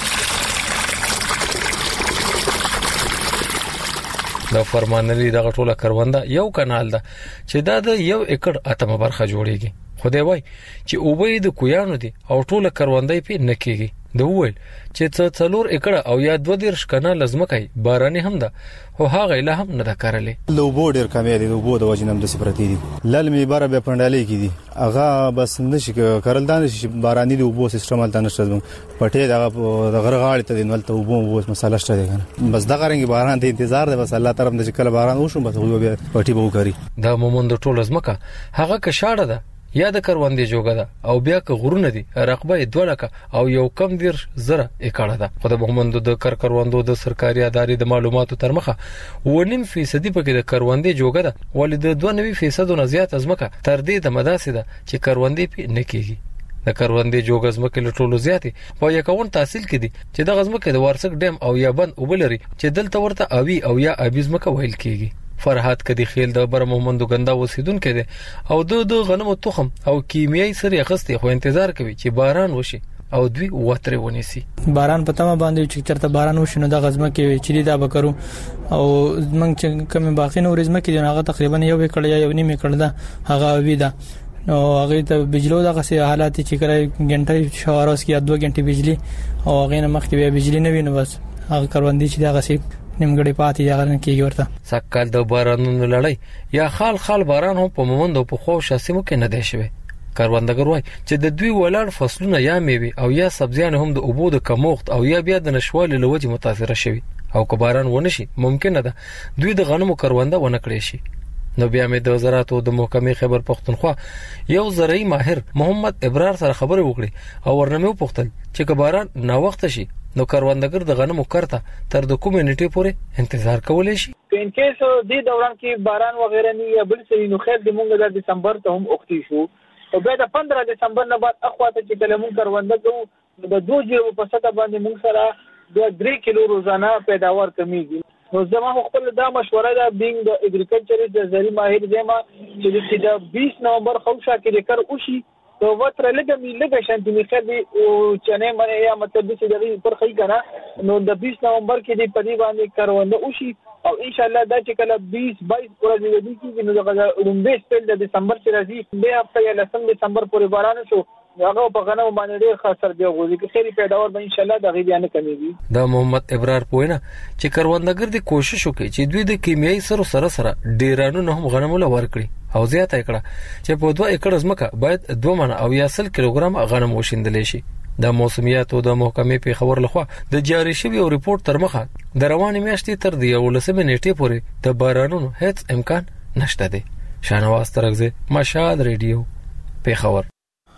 د فرمانلي دغه ټوله کرونده یو کانال ده چې دا د یو ایکړ اتمه برخه جوړیږي. خدای وای چې اوبې د کویانو دي او ټوله کروندای په نکېږي. د وویل چې څه څلور ایکړه او یا دوه دیرش کنه لزمکای باراني هم ده او هغه له هم نه کارلې. لوبو ډیر کمې دي، لوبو د وجنم د سپرتی دي للمې بار به پندالې کې دي هغه بس نشي کارل دان شي باراني د وبو سیستم تل نشته پټې دغه د غرغاړې ته دنل ته وبو وبو مساله شته دي. بس دغه رنګ باران ته انتظار ده، بس الله طرف نه کله باران وشو بس وبو به پټي به وکړي. دا مومند ټول زمکه هغه کښاړه ده یا د کروندې جوګه ده او بیا که غرونه دي رقبه دوه لکه او یو کم دیر زره اکړه ده. خو د محمد د کر کروندو د سرکاري ادارې د معلوماتو تر مخه و نیم فیصد پکې د کروندې جوګه ده، ولې د دوه نوي فیصد نه زیات ازمکه تر دې د مداسه ده چې کروندې پې نه کیږي. د کروندې جوګه ازمکه له ټولو زیاتې په یکون تحصیل کې دي چې د غزمکه د وارسک ډیم او یا بند وبلري چې دلته ورته اوی او یا ابيزمکه ویل کیږي. فرحات کدي خیل د بر محمد ګندا وسیدونکو دي او د د غنمو تخم او کیمیاوي سره اخستي خو انتظار کوي چې باران وشي او دوی وتر ونیسي. باران په تمه باندې چې چرته باران وشي نو د غزمه کې چې دا وکړو او موږ چې کوم باقی نو رزمه کې هغه تقریبا یو کړه یا یو نیمه کړه دا هغه وی دا نو هغه ته بجلی دغه سي حالات چې کړه غنټه شواروس کې دوه غنټه بجلی او هغه نه مخکې به بجلی نه ویني، بس هغه کروندې چې دغه سي نیمګړی پاتې یغرن کېږي ورته. سکهال د بارانونو لړۍ یا خال خال باران هم په مومند او په خو شاسمو کې نه دی شوی. کاروندګر وای چې د دوی ولاړ فصلونه یا میوه او یا سبزیان هم د اوبو د کموخت او یا بیا د نشوال لوجه متاثر شوی او که باران ونشي ممکن ده دوی د غنمو کرونده ونه کړی شي. نو بیا مې د وزارت او د محکمې خبر پښتونخوا یو زرعي ماهر محمد ابرار سره خبرې وکړي او ورنمه پوښتل چې که باران نا وخت شي نو کاروندګر د غنمو کرته تر د کمیونټي پورې انتظار کولای شي. ان کیس د دوران کې باران وغیرہ نه یا بل څه نو خیر د مونږ د دسمبر ته هم اوختي شو او بیا د پندرہ دسمبر نه بعد اخواته چې کلمون کاروندګر د دوه جیرو په سطح باندې مونږ سره د درې کیلو روزانه پیداوار کمیږي. نو زما خپل دا مشوره ده بینګ د اګریکلچر د زری ماهر زما چې د بیس نومبر خوشا کې کر اوشي تو وتر لګه می لګه شانتي می خدي او چنه باندې یا مطلب چې دغه پر خی کنه نو د بیس نومبر کې د پدی باندې کارونه اوشي او ان شاء الله دا چې کله بیس بایس ورځې دي کې نو د رومبه سپل د دسمبر چې راځي به هفته یا لسم دسمبر پورې باران شو هغه په غنمو باندې ډېر خاصر دی غوږی کې خیری پیداوار به ان شاء الله د غیبیانه کمیږي. دا محمد ابرار پوینه چې کاروندګر د کوشش وکړي چې دوی د کیمیاوي سره سره سره ډیرانو نه هم غنمو لور کړي او زیاته کړه چې په دوه ایکړ ځمکه باید دوه من او یا سل کیلوګرام غنم وشیندل شي. د موسمیات او د محکمې په خبر لخوا د جاری شوی او ریپورت تر مخه د روانې میاشتې تر دی ولسمه نیټه پورې د بارانونو هیڅ امکان نشته دی. شانواز ترغزه مشال ریډیو په خبر.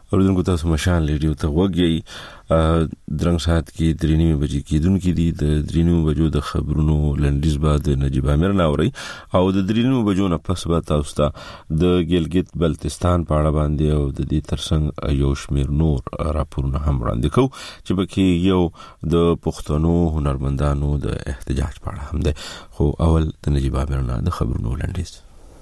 اوریدونکو تاسو مشال ریډیو ته وګورئ درنګ ساعت کې درې نیمه بجې کېدونکې دي د درې نیمه بجو د خبرونو لنډیز بعد نجیب امیر ناوري او د درې نیمه بجو نه پس به تاسو ته د ګلګت بلتستان په اړه باندې او د دې ترڅنګ یو شمیر نور راپورونه هم وړاندې کوو چې پکې یو د پښتنو هنرمندانو د احتجاج په اړه هم ده خو اول د نجیب امیر نه د خبرونو لنډیز.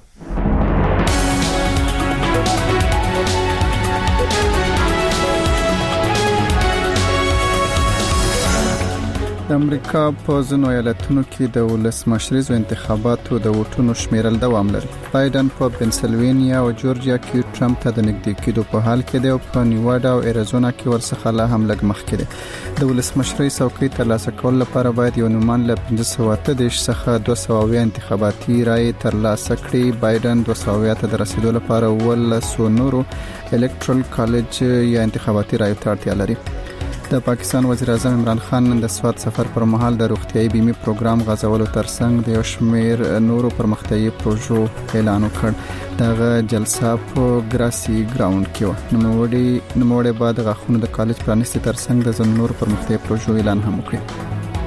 د امریکا په ځینو ایالتونو کې د ولسمشریزو انتخاباتو د ووټونو شمیرل دوام لري. بایدن په پنسلوانیا او جورجیا کې ټرمپ ته د نږدې کېدو په حال کې دی او په نیواډا او اریزونا کې ورڅخه لا هم لږ مخکې دی. د ولسمشرۍ څوکۍ ترلاسه کول لپاره باید یو نومان له پنځه سوه اته دېرش څخه دوه سوه اویا انتخاباتي رایې ترلاسه کړي. بایدن دوه سوه اویا ته د رسیدو لپاره ولسو نورو الکټرال کالج یا انتخاباتي رایو ته اړتیا لري. د پاکستان وزیر اعظم عمران خان د سواد سفر پر مهال د روغتيایي بیمه پروګرام غځولو ترڅنګ د یو شمېر نورو پرمختیایي پروژو اعلان وکړ. دغه جلسه په ګراسي ګراوند کې و. نوموړي نوموړي بعد غاښونو د کالج پرانیستي ترڅنګ د ځینو نورو پرمختیایي پروژو اعلان هم وکړ.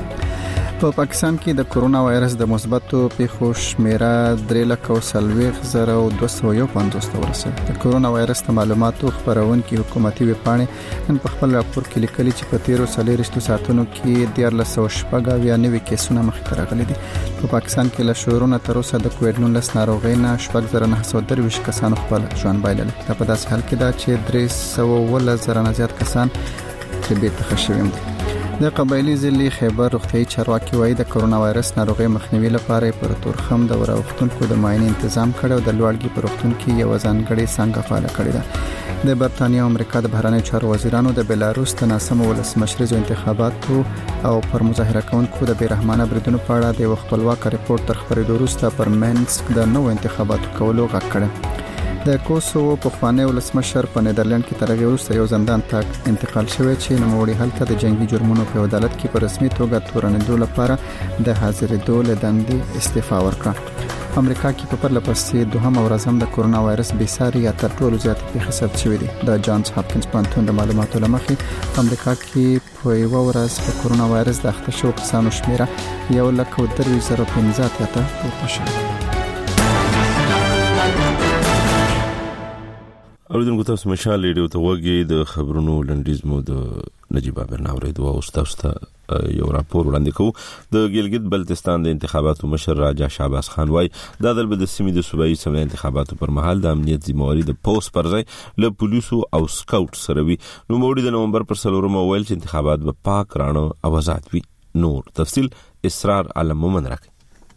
په پاکستان کې د کورونا وایرس د مثبتو پیښو شمیره درې لک او څلوېښت زره او دوه سوه یو پنځوس ته ورسېده. د کورونا وایرس د معلوماتو خبرونکي حکومتي ویبپاڼې نن په خپل راپور کې لیکلي چې په تیرو څلوېښتو ساعتونو کې دیارلس سوه شپږ اویا نوي کیسونه مخې ته راغلي دي. په پاکستان کې له شورونه تر اوسه د کووډ نولس ناروغۍ نه شپږ زره نه سوه درویشت کسانو خپل ژوند بایللی. دا په داسې حال کې ده چې درې سوه اوولس زره نه زیات کسان ترې بېرته ښه شوي دي. د قبایلی ضلع خیبر روغتیایي چارواکي وايي د کورونا وایرس ناروغي مخنیوي لپاره پر تورخم د وراوختونکو د معاینې تنظیم کړي او د لوړګي پر وختون کې یو ځانګړي څنګه فعال کړي ده. د برتانیا او امریکا د بهرنیو چارو وزیرانو د بلاروس د ناسم ولسمشریزو انتخاباتو او پر مظاهره کوونکو د بیرحمانه بریدونو په اړه د یو خپلواک ریپورت تر خبرېدو وروسته پر مینسک د نوو انتخاباتو کولو غږ کړی. د کوسوو په خوانی ولسمشر په نیدرلند کې تر هغه وروسته یو زندان ته انتقال شوی چې نوموړي هلته د جنگي جرمونو په عدالت کې په رسمي توګه تورنېدو لپاره د حاضرېدو له دندې استعفا ورکړه. امریکا کې په پرله پسې دوهم ورځ هم د کورونا وایرس بېساري یا تر ټولو زیات پیښې ثبت شوې دي. د جانز هاپکینز پوهنتون د معلوماتو له مخې امریکا کې په یوه ورځ په کورونا وایرس د اخته شوو کسانو شمیره یو لک او درویشت زره پنځه اتیا ته پورته شوې. اوریدونکو تاسو مشال ریډیو ته وګورئ. د خبرونو لنډیز مو د نجیب امیر ناوري دوه او تاسو ته یو راپور وړاندې کوو. د ګلګت بلتستان د انتخاباتو مشر راجا شعباس خان وايي دا د د سیمې د صوبایي سمې انتخاباتو پر مهال د امنیت ذمہواری د پوس پر ځای له پولیسو او سکاوټ سره وي. نو موړي د نومبر پر څلورمه ویل چې انتخابات به پاک رانه او آزاد وي. نور تفصیل اسرار عالم مومن راکړي.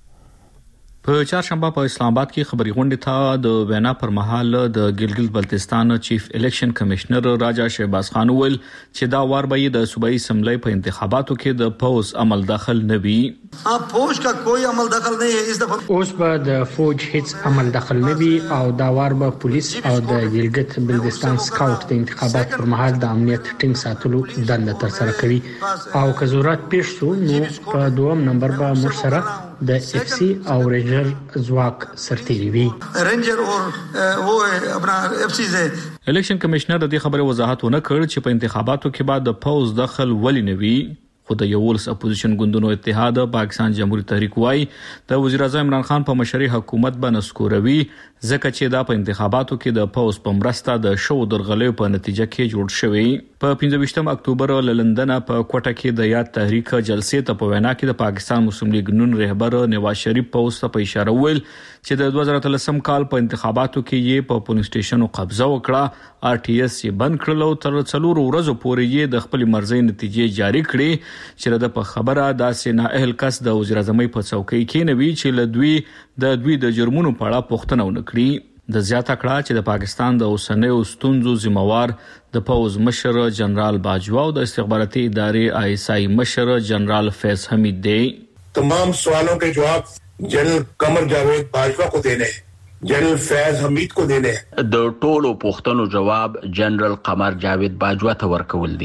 په چهارشنبه په اسلام آباد کې خبري غونډه ته د وینا پر مهال د ګلګت بلتستان چیف الیکشن کمشنر راجا شهباز خان ویل چې دا وار به د صوبایي اسمبلی په انتخاباتو کې د فوج عمل دخل نه وي. فوج کا کوئی عمل دخل نه ہے. اس دفعه اوس به د فوج هیڅ عمل دخل نه وي او دا وار به پولیس او د ګلګت بلتستان سکاوټ د انتخابات پر مهال د امنیت ټینګ ساتلو دنده تر سره کوي او که ضرورت پیښ شو نو په دوم نمبر به مر سره د اف سی او رینجر ځواک سرتیری وي. رینجر او هو خپل اف سی زه الیکشن کمشنر د دې خبره وضاحت ونه کړ چې په انتخاباتو کې بعد د فوج دخل ولې نه وي. خو د یولس اپوزیشن ګوندونو اتحاد پاکستان جمهوریت تحریک وايي د وزیر اعظم عمران خان په مشرۍ حکومت باندې نسکوروي ځکه چې دا په انتخاباتو کې د فوج په مرسته د شو درغلیو په نتیجه کې جوړ شوی. په پنځه ویشتم اکتوبر له لندن په کوټه کې د یاد تحریک جلسې ته په وینا کې د پاکستان مسلم لیگ نون رهبر نواز شریف په اوسه په اشاره ویل چې د دوه زره اتلسم کال په انتخاباتو کې یې په پولیس سټیشن قبضه وکړه. آر ټي ایس یې بند کړل او تر څلور ورځې پورې یې د خپل مرزي نتیجې جاری کړې چې د په خبره داسې نااهل کس د وزیر اعظم په څوکۍ کې نوي چې له دوی د دوی د جرمونو په اړه پوښتنه ونکړي. د زیاته کړه چې د پاکستان د اوسنیو ستونزو ذمہوار د فوج مشر جنرال باجوا او د استخباراتي ادارې آی ایس آی مشر جنرال فیض حمید دی. تمام سوالوں کے جواب جنرل قمر جاوید باجوا کو دینے جنرل فیض حمید کو دینے. د ټولو پوښتنو جواب جنرال قمر جاوید باجوا ته ورکول دي.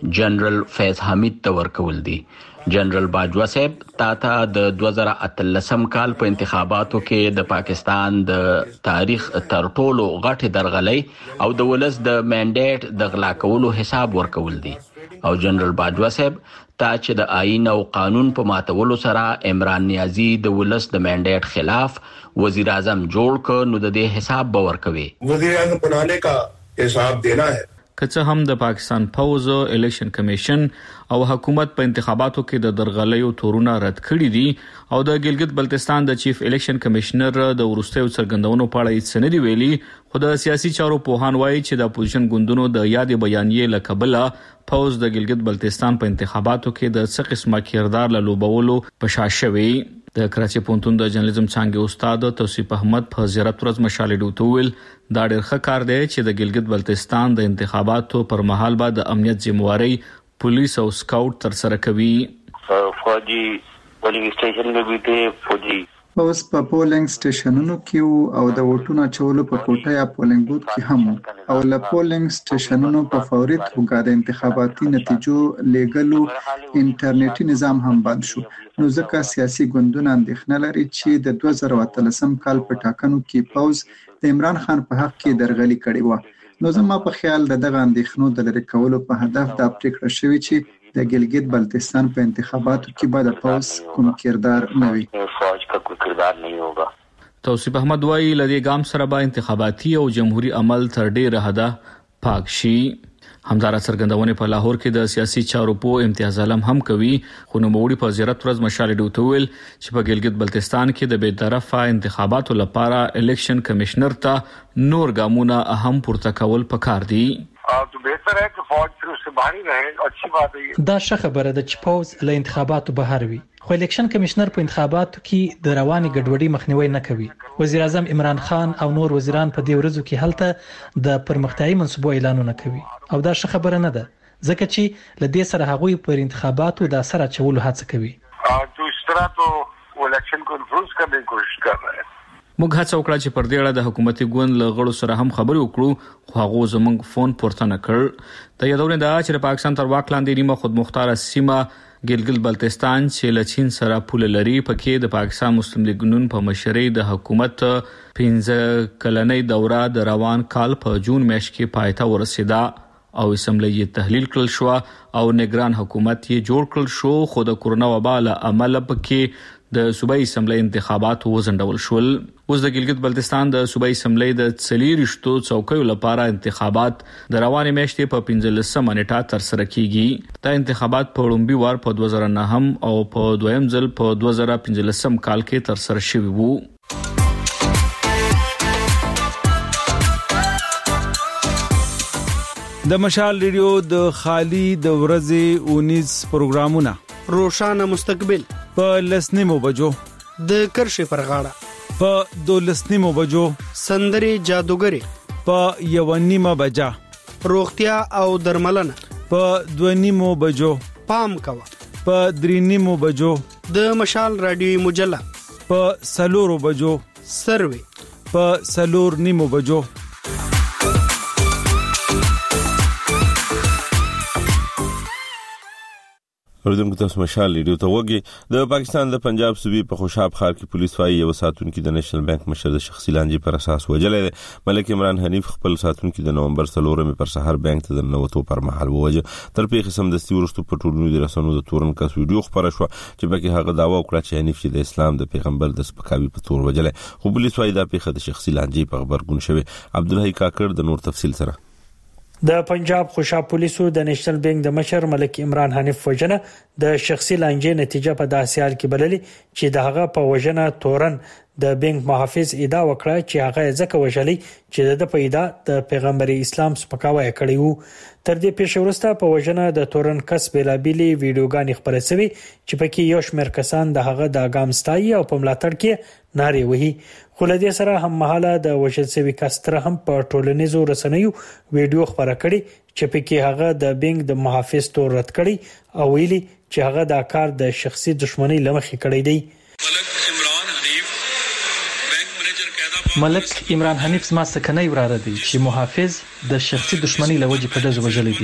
جنرال فیض حمید ته ورکول دي. جنرال باجوا صاحب تا ته د دوه زره اتلسم کال په انتخاباتو کې د پاکستان د تاریخ تر ټولو غټ درغلې او د ولس د منډیټ د غلا کولو حساب ورکول دي. او جنرال باجوا صاحب تا چې د آئین او قانون په ماتولو سره عمران نیازی د ولس د منډیټ خلاف وزیر اعظم جوړ ک نو د دې حساب به ورکوي. وزیر اعظم بنانے کا حساب دینا ہے. که څه هم د پاکستان پوز، الیکشن کمیشن او حکومت په انتخاباتو کې د درغلیو تورونه رد کړي دي او د ګلګت بلتستان د چیف الیکشن کمیشنر د ورستیو څرګندونو په اړه هیڅ نه دی ویلي، خو د سیاسي چارو پوهان وایي چې د اپوزیشن ګوندونو د یادې بیانیې له کبله پوز د ګلګت بلتستان په انتخاباتو کې د څه قسمه کردار له لوبولو په شا شوی. د کراچي پونتون د جرنالیزم څانګې استاد توصیف احمد په زیارت ورځ مشالې ډوتوول دا ډېر ښه کار دی چې د ګلګت بلتستان د انتخاباتو پر مهال بعد د امنیت ذمہواری پولیس او سکاوټ تر سره کوي. فوجي پولینګ سټیشن کې بھی ته فوجي اوس په پولینګ سټیشنونو کې او د ووټونو چولو په کوټه یا پولینګ بوت کې هم او له پولینګ سټیشنونو په فوري توګه د انتخاباتي نتیجو لګلو انټرنیټي نظام هم بند شو. نو ځکه سیاسي ګوندونه اندېښنه لري چې د دوه زره اتلسم کال په ټاکنو کې پوز د عمران خان په حق کې درغلي کړې و. نو زما په خیال د دغه اندېښنو د لرې کولو په هدف د پریکړه شوې چې د ګلګت بلتستان په انتخاباتو کې به د پوز کوم کردار نه وي. فوج کا کوئی کردار نہیں ہوگا. توصیف احمد وایي لدې ګام سره به انتخاباتي او جمهوریت عمل تر ډیره حده پاک شي. همدارا څرګندونې په لاهور کې د سیاسي چارو په امتیاز عالم هم کوي، خو نوموړي په زیارت ورځ مشالې ډوتوول چې په ګلګت بلتستان کې د بې طرفه انتخاباتو لپاره الیکشن کمشنر ته نور ګامونه اهم پورته کول پکار دي. تو بهتر ہے کہ فوج پھر اس سے باہر ہی رہے. اچھی بات ہے. دا ښه خبره ده چې پوز له انتخاباتو بهر وي، خو الیکشن کمشنر په انتخاباتو کې د رواني ګډوډۍ مخنیوي نه کوي. وزیر اعظم عمران خان او نور وزیران په دې ورځو کې هلته د پرمختیايي منصوبو اعلانونه کوي او دا ښه خبره نه ده ځکه چې له دې سره هغوی پر انتخاباتو د اثر اچولو هڅه کوي. تو اس طرح تو الیکشن کو انفلوئنس کرنے کی کوشش کر رہے ہیں. موږ هڅه وکړه چې پر دې اړه د حکومتي ګوند له غړو سره هم خبرې وکړو، خو هغه زموږ فون پورته نه کړ. د یادونه ده چې پاکستان تر واک لاندې نیمه خود مختاره سیمه ګلګت بلتستان چې له چین سره پوله لري پکې د پاکستان مسلم لیگ نون په مشرۍ د حکومت پنځه کلنۍ دوره د روان کال په جون میاشت کې پای ته ورسېده او اسمبلی یې تحلیل کړل شو او نگران حکومت یې جوړ کړل شو، خو د کورونا وبا له امله پکې د صوبایي اسمبلی انتخابات وزندول شول. اوس د ګلګت بلتستان د صوبایي اسمبلی د څلېرویشتو څوکیو لپاره انتخابات د روانې میاشتې په پنځلسمه نیټه ترسره کیږي. دا انتخابات په لومړي وار په دوه زره نهم او په دویم ځل په دوه زره پنځلسم کال کې ترسره شوي وو. د مشال ریډیو د خالی د ورځې اونیز پروګرامونه روشانه مستقبل په لسنیمو بجو، د کرشي پر غاړه په دولسنیمو بجو، سندري جادوګری په یونیمه بجا، روغتیا او درملنه په دونیمو بجو، پام کوا په درینیمو بجو، د مشال رادیو مجله په سلورو بجو، سروي په سلور نیمو بجو. اوریدونکو تاسو مشال ریډیو ته وګورئ. د پاکستان د پنجاب صوبې په خوشاب ښار کې پولیس وايي یو ساتونکو د نېشنل بانک مشر د شخصي لانجې پر اساس وجلې ده. ملک عمران حنیف خپل ساتونکو د نومبر څلورمې پر سحر بانک ته د نووتو پر مهال ووجه. تر پیښې سم د ستورستو په ټولنو د رسنیو د تورن کس ویډیو خبره شو چې پکې هغه داوا وکړه چې حنیف چې د اسلام د پیغمبر د سپکاوي په تور وجلې، خو پولیس وايي دا پیښه د شخصي لانجې په خبرګون شوی. عبدالحی کاکړ د نور تفصیل سره. د پنجاب خوشاب پولیسو د نېشنل بانک د مشر ملک عمران حنیف وجنه د شخصي لانجې نتیجه په داسې حال کې بللي چې د هغه په وجنه تورن د بانک محافظ ادعا وکړه چې هغه ځکه وژلي چې د په ادعا د پیغمبر اسلام سپکاوی کړی وو. تر دې پیښې وروسته په وجنه د تورن کس بیلابېلي ویډیوګانې خپرې شوې چې پکې یو شمېر کسان د هغه د اقدام ستایي او په ملاتړ کې نارې وهي. خو له دې سره هم مهاله د وژل شوي کس تر هم په ټولنیزو رسنیو ویډیو خپره کړي چې پکې هغه د بانک د محافظ تور رد کړي او ویلي چې هغه دا کار د شخصي دښمنۍ لمخې کړی دی. ملک عمران حنیف زما سکنۍ وراره دی چې محافظ د شخصي دښمنۍ لوجې په دز وژلې دي.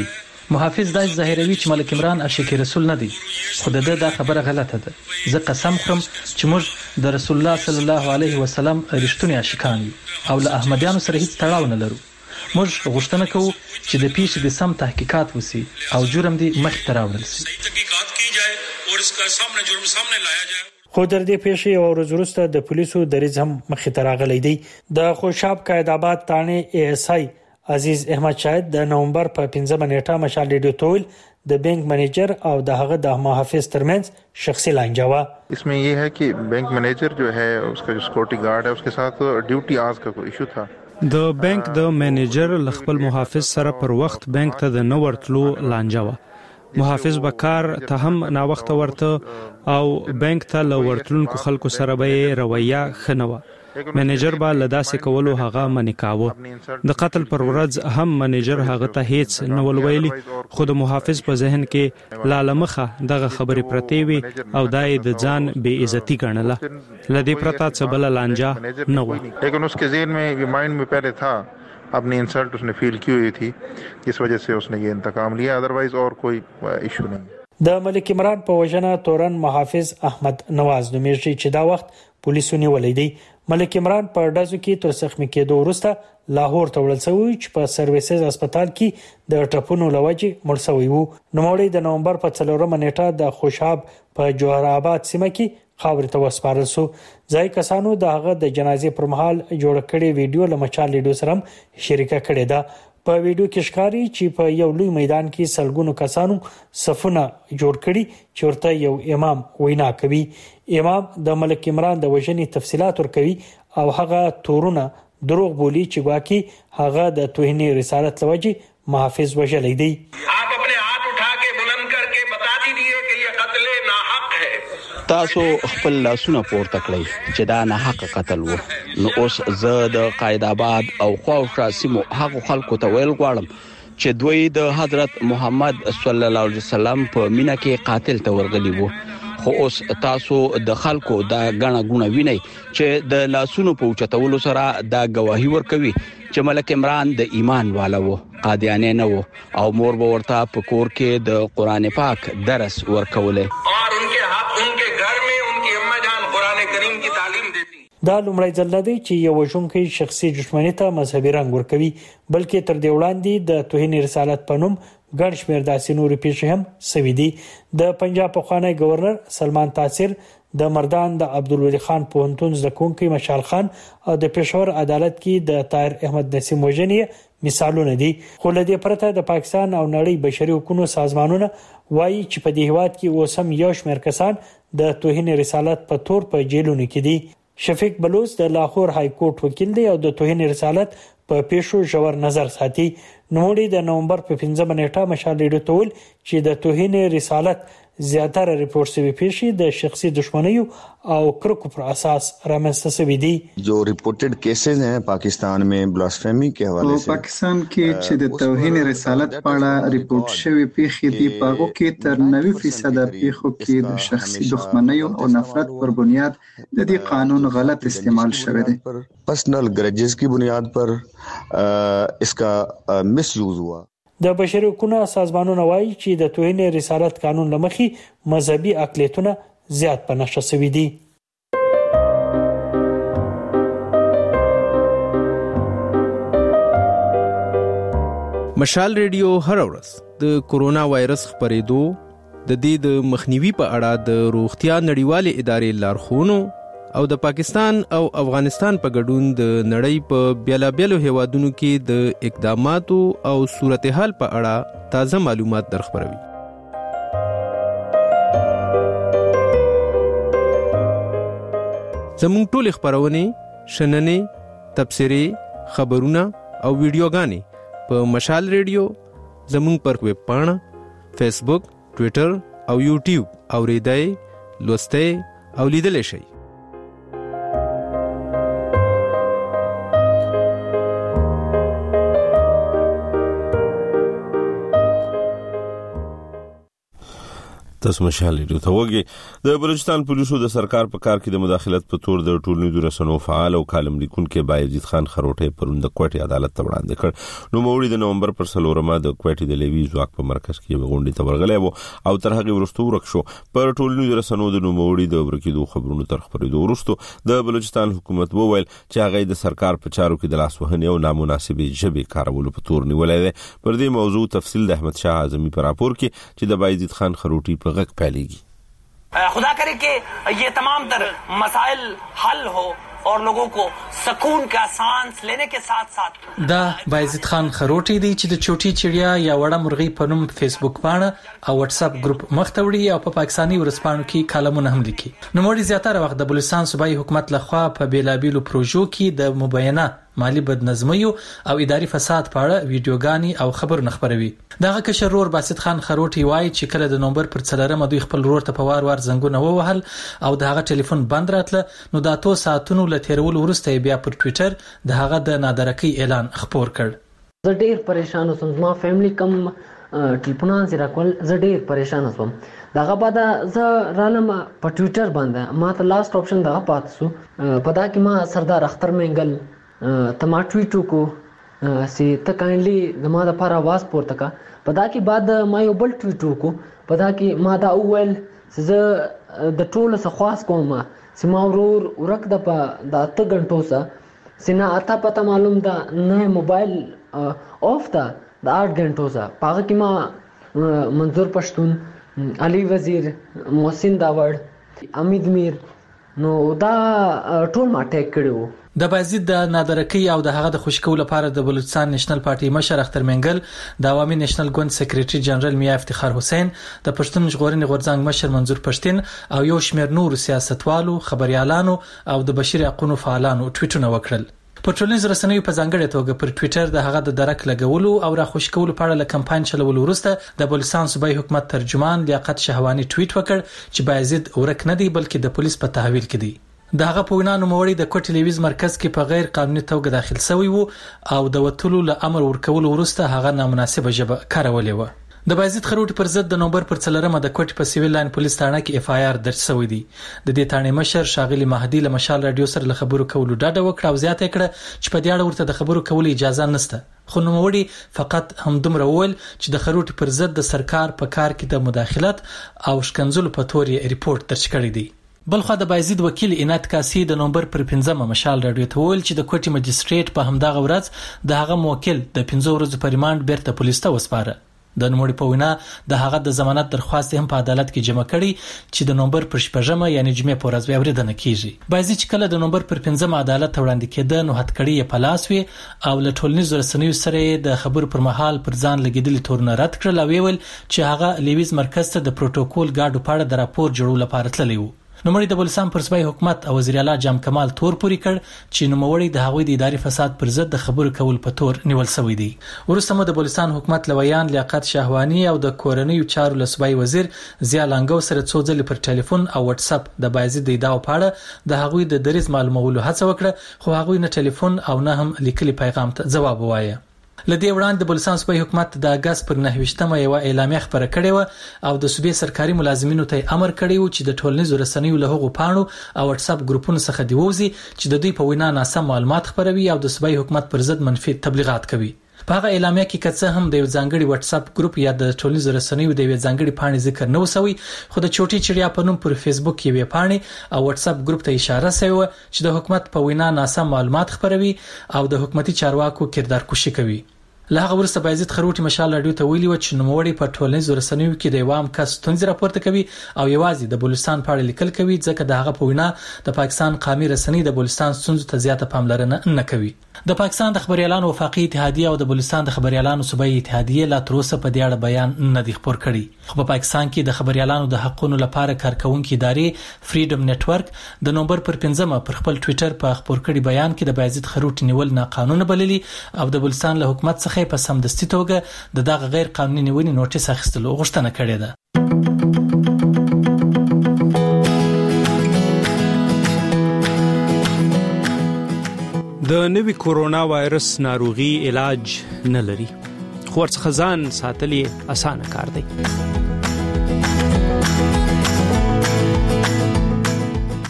محافظ داس ظاهروي چې ملک عمران عاشق رسول نه دی، خو د دا خبره غلطه ده. زه قسم خورم چې موږ د رسول الله صلی الله علیه وسلم رښتونی عاشقان یو او له احمدیانو سره هیڅ تړاو نه لرو. موږ غوښتنه کوو چې د پیښې د سم تحقیقات وسی او جرم دی مخ ته راوړل شي. تحقیقات کی جائے اور اس کا سامنے جرم سامنے لایا جائے. خو در دې پیښې او ورځ وروسته د پولیسو دریځ هم مخې ته راغلی دی. د خوشاب قائد آباد تانه ای اس آی عزیز احمد شاهد د نومبر په پنځمه نیټه مشال ریډیو تول د بینک منیجر او د هغه د محافظ ترمنځ شخصي لانجه وا. इसमें ये है कि बैंक मैनेजर जो है उसका जो सिक्योरिटी गार्ड है उसके साथ ड्यूटी आवर्स का कोई इशू था. د بانک د منیجر خپل محافظ سره پر وخت بانک ته د نو ورتلو لانجه وا. محافظ بکار ته هم نا وخت ورته او بانک ته لورتلونکو خلکو سره به رویه خنوه. منیجر با لداسې کولو هغه منی کاوه. د قتل پر ورځ هم منیجر هغه ته هیڅ نو ویلي، خو د محافظ په ذهن کې لالمخه دغه خبرې پرتې وي او دای د ځان بې عزتی ګڼله. لدې پرتا څه بل لانجه نه و. لیکن اس के ذهن में مایند में पहले था अपनी इंसल्ट उसने फील की हुई थी, इस वजह से उसने ये इंतकाम लिया, अदरवाइज और कोई इशू नहीं. د ملک عمران په وجنه تورن محافظ احمد نواز نومیږي چې دا وخت پولیسو نیولې دي. ملک عمران په ډزو کې تر زخمی کېدو وروسته لاهور ته وړل شوی چې په سرویسز هسپتال کې د ټپونو لوجې مړ شوی وو. نوموړی د نومبر په څلورمه نیټه د خوشاب په جوهر آباد سیمه کې خاورې ته وسپارل شو. ځای کسانو د هغه د جنازې پر مهال جوړ کړي ویډیو لمچال لیډو سره شریکه کړې ده. په ویډیو کې ښکاري چې په یو لوی میدان کې سلګونو کسانو صفونه جوړ کړي چې ورته یو امام وینا کوي. امام د ملک عمران د وژنې تفصيلات ورکوي او هغه تورونه دروغ بولی چې واکي هغه د توهین رسالت لوجه محافظ وژلې دی. تاسو خپل لاسونه پورته کړئ چې دا نه حق قتل وو. نو اوس زه د قائد آباد او خواوشا سیمو هغه خلکو ته ویل غواړم چې دوی د حضرت محمد صلی الله علیه وسلم په مینا کې قاتل ته ورغلی وو. خو اوس تاسو د خلکو دا غنا غونه ویني چې د لاسونو په اوچتولو سره دا گواهی ورکوي چې ملک عمران د ایمان والا وو، قادیانی نه وو او مور به ورته په کور کې د قران پاک درس ورکوله. دا لومړی ځل دی چې یو وژونکی شخصي دښمنۍ ته مذهبي رنګ ورکوي، بلکې تر دې وړاندې د توهین رسالت په نوم ګڼ شمېر داسې نورې پیښې هم سوي دي. د پنجاب پخوانی گورنر سلمان تاثیر، د مردان د عبدالولي خان پوهنتون زده کوونکی مشال خان او د پېښور عدالت کې د طاهر احمد نسیم وژنې مثالونه دي. خو له دې پرته د پاکستان او نړۍ بشري حقوقو سازمانونه وایي چې په دې هیواد کې اوس هم یو شمېر کسان د توهین رسالت په تور په جیلونو کې دي. شفیق بلوچ د لاهور های کورټ وکیل دی او د توهین رسالت په پیښو ژور نظر ساتي. نوموړي د نومبر په پنځمه نیټه مشال ریډیو تول چې د توهین رسالت زیاتره ریپورت شوی پیښې د شخصي دښمنیو او کرکو پر اساس رامنځته شوي دي. جو ریپورټډ کیسز ہیں پاکستان میں بلاسفیمی کے حوالے سے پاکستان کې چې د توهین رسالت په اړه ریپورت شوی پیښې دي په هغه کې تر نوي فیصد پیښو کې د شخصي دښمنیو او نفرت پر بنیاد د دې قانون غلط استعمال شوی دی. پرسنل گرجز کی بنیاد پر اس کا مس یوز ہوا. د بشري حقوقو سازمانونه وایي چې د توهین رسالت قانون لمخې مذهبي اقلیتونه زیات په نشه شوي دي. مشال ریډیو هر ورځ د کورونا وایرس خپرېدو د دې د مخنیوي په اړه د روغتیا نړیوالې ادارې لارښوونو او د پاکستان او افغانستان په ګډون د نړۍ په بیلابیلو هیوادونو کې د اقداماتو او صورتحال په اړه تازه معلومات درخبروي. زموږ ټول خبرونه، شننې، تبصرې، خبرونه او ویډیوګانې په مشال ریډیو، زموږ پر ویب پاڼه، فیسبوک، ټوئیټر او یوټیوب اوریدای، لوستای او لیدلای شئ. تاسو مشال لري ته وګي د بلوچستان پولیسو د سرکار په کار کې د مداخلت په تور د ټولنیزو رسنیو فعال او کالم لیکونکو بایزید خان خروټي پروند کوټي عدالت ته وړاندې کړ. نو موري د نومبر پر سلورمه د کوټي د لیوی ځواک په مرکز کې غونډې ته ورغلی وو او تر هغه ورستو ورکشو پر ټولنیزو رسنیو د نوموري د ورکیدو خبرونو تر خبرېدو ورستو د بلوچستان حکومت وویل چې هغه د سرکار په چارو کې د لاس وهنې او نامناسبې ژبې کارولو په تور نیولای دی. پر دې موضوع تفصیل د احمد شاه اعظمي پر راپور کې چې د بایزید خان خروټي په غږ پیلېږي. खुदा करे कि ये तमाम तर मसाइल हल हो और लोगों को सुकून का सांस लेने के साथ साथ دا بایزید خان خروټي دی چې د چوټي چړیا یا وړه مرغي په نوم فیسبوک باندې او واتس اپ ګروپ مختوړي او په پاکستاني ورسپانو کې کالمونه هم لیکي. نو موري زیاتره وخت د بلوچستان صوبایي حکومت لخوا په بیلابیلو پروژو کې د مبینه مالی بدنظمیو او اداري فساد په اړه ویډیوګانی او خبرونه خبروي. دغه کشر رور باسط خان خروټي وایي چې کله د نومبر پر څلورمه دوی خپل رور ته په وار وار زنګونه ووهل او دغه ټلیفون بند راتله. نو د اتو ساعتونو له تیرولو وروسته بیا پر ټوئیټر دغه د نادرکۍ اعلان خپور کړ. زه ډیر پریشان وم، ما فیملی کم ټلیفونان سره کول، زه ډیر پریشان وم. دغه بعد زه رالم په ټوئیټر باندې، ما ته لاست آپشن دغه پات سو په دا کې ما سردار اختر منګل ته ما ټویټ وکړو چې ته کاینلی زما د لپاره आवाज پورته کا. په دا کې بعد ما یو بل ټویټ وکړو، په دا کې ما دا وویل چې زه د ټولو څخه خواست کوم چې ما ورور ورک د په د اته غنټو سره سینا اته پته معلوم ده نه موبایل آف ده د اټ غنټو سره. په کې ما منظور پښتون، علي وزیر، محسن داوړ، امید میر، نو دا ټول ما ټیک کړو. د بایزید د نادرکۍ او د هغه د خوشکو لپاره د بلوچستان نېشنل پارټي مشر اختر منګل، د عوامي نېشنل ګوند سیکریټري جنرال میا افتخار حسین، د پښتون ژغورنې غورځنګ مشر منظور پښتين او یو شمېر نور سیاستوالو، خبريالانو او د بشري حقوقو فعالانو ټویټونه وکړل. په ټولنیزو رسنیو په ځانګړې توګه پر ټوئیټر د هغه د درک لګولو او را خوشکولو په اړه له کمپاین چلولو وروسته د بلوچستان صوبایي حکومت ترجمان لیاقت شهوانی ټویټ وکړ چې بایزید ورک نه دی بلکې د پولیس په تحویل کې دی. دغه په وینا نوموړی د کوټ ټلویز مرکز کې په غیر قانوني توګه داخل شوی وو او د وټولو له امر ورکولو وروسته هغه نامناسبه ژبه کارولې و. د بایزید خروټي پر ضد د نومبر پر څلورمه د کوټ په سیویل لاین پولیس ثانه کې اف آی آر درج شوی دی. د دې ثانې مشر شاغلی مهدی له مشال رادیو سره له خبرو کولو ډاډه وکړه او زیاته کړه چې په دې اړه ورته د خبرو کولو اجازه نشته. خو نوموړی فقط همدومره وویل چې د خروټي پر ضد د سرکار په کار کې د مداخلت او شکنځلو په تور یې ریپورت درج کړی دی. بلخو د بایزید وکیل عنایت کاسی د نومبر پر پنځمه مشال رادیو ته ویل چې د کوټي مجستریټ په همدغه ورځ د هغه موکل د پنځو ورځې په ریماند بیرته پولیس ته وسپاره. د نوموړي په وینا د هغه د ضمانت درخواست هم په عدالت کې جمع کړي چې د نومبر پر شپږمه یعنی جمعې په ورځ اوریدنه کیږي. بایزید چې کله د نومبر پر پنځمه عدالت ته وړاندې کېده نو هټکړی یې په لاس وی او له ټولنیزو رسنیو سره د خبرو پر مهال پر ځان لګیدلي تورونه رد کړل او ویل چې هغه لیویز مرکز ته د پروتوکول ګاډو په اړه د راپور جوړولو لپاره تللی و. نوموړي د بلوچستان پر صوبایي حکومت او وزیر اعلی جام کمال تور پوری کړ چې نوموړي د هغوی د اداري فساد پر ضد د خبرو کول په تور نیول شوی دی. ورسته مو د بلوچستان حکومت لویان لیاقت شهوانی او د کورنیو چارو لسبای وزیر ضیا لنګو سره څو ځله پر ټلیفون او واتس اپ د بایزید د ادعا په اړه د هغوی د دریز معلومولو هڅه وکړه خو هغوی نه ټلیفون او نه هم لیکلي پیغام ته جواب ووایه. لدې وړاندې د بلوچستان صوبایي حکومت د اگست پر نهه ویشتمه یو اعلامیه خبره کړې و او د صوبې سرکاري ملازمینو ته امر کړی و چې د ټولنیزو رسنیو له هغو پاڼو او واتس اپ ګروپونو څخه دی ووزي چې د دوی په وینا ناسم معلومات خپروي او د صوبایي حکومت پر ضد منفي تبلیغات کوي. په هغه اعلامیه کې کڅه هم د یو ځانګړي واتس اپ ګروپ یا د ټولنیزو رسنیو د یو ځانګړي پاڼې ذکر نه وسوي خو د چوټي چړیا په نوم پر فیسبوک کې یو پاڼې او واتس اپ ګروپ ته اشاره شوی چې د حکومت په وینا ناسم معلومات خپروي او د حکومتي چارواکو کردار کشي کوي. له هغه وروسته بایزید خروټي مشال رادیو ته ویلي و چې نوموړی په ټولنیزو رسنیو کې د یوام کس ستونزې راپورته کوي او یوازې د بلوچستان په اړه لیکل کوي ځکه د هغه په وینا د پاکستان قومي رسنۍ د بلوچستان ستونزو ته زیاته پاملرنه نه کوي. د پاکستان د خبريالانو وفاقي اتحادیه او د بلوچستان د خبريالانو صوبایي اتحادیه لا تر اوسه په دې اړه بیان نه دی خبر کړی. خو په پاکستان کې د خبريالانو د حقوقو لپاره کارکونکو ادارې فریډم نتورک د نومبر پر پنځمه پر خپل ټوئیټر په خبر کړي بیان کې د بایزید خروټي نیول ناقانونه بللي او د بلوچستان له حکومت څخه په سمدستي توګه د دغه غیر قانوني نیونې نوټیس اخیستلو غوښتنه کړې ده. د نوي کورونا وایرس ناروغي علاج نه لري خو ورڅخه ځان ساتل اسانه کار دی.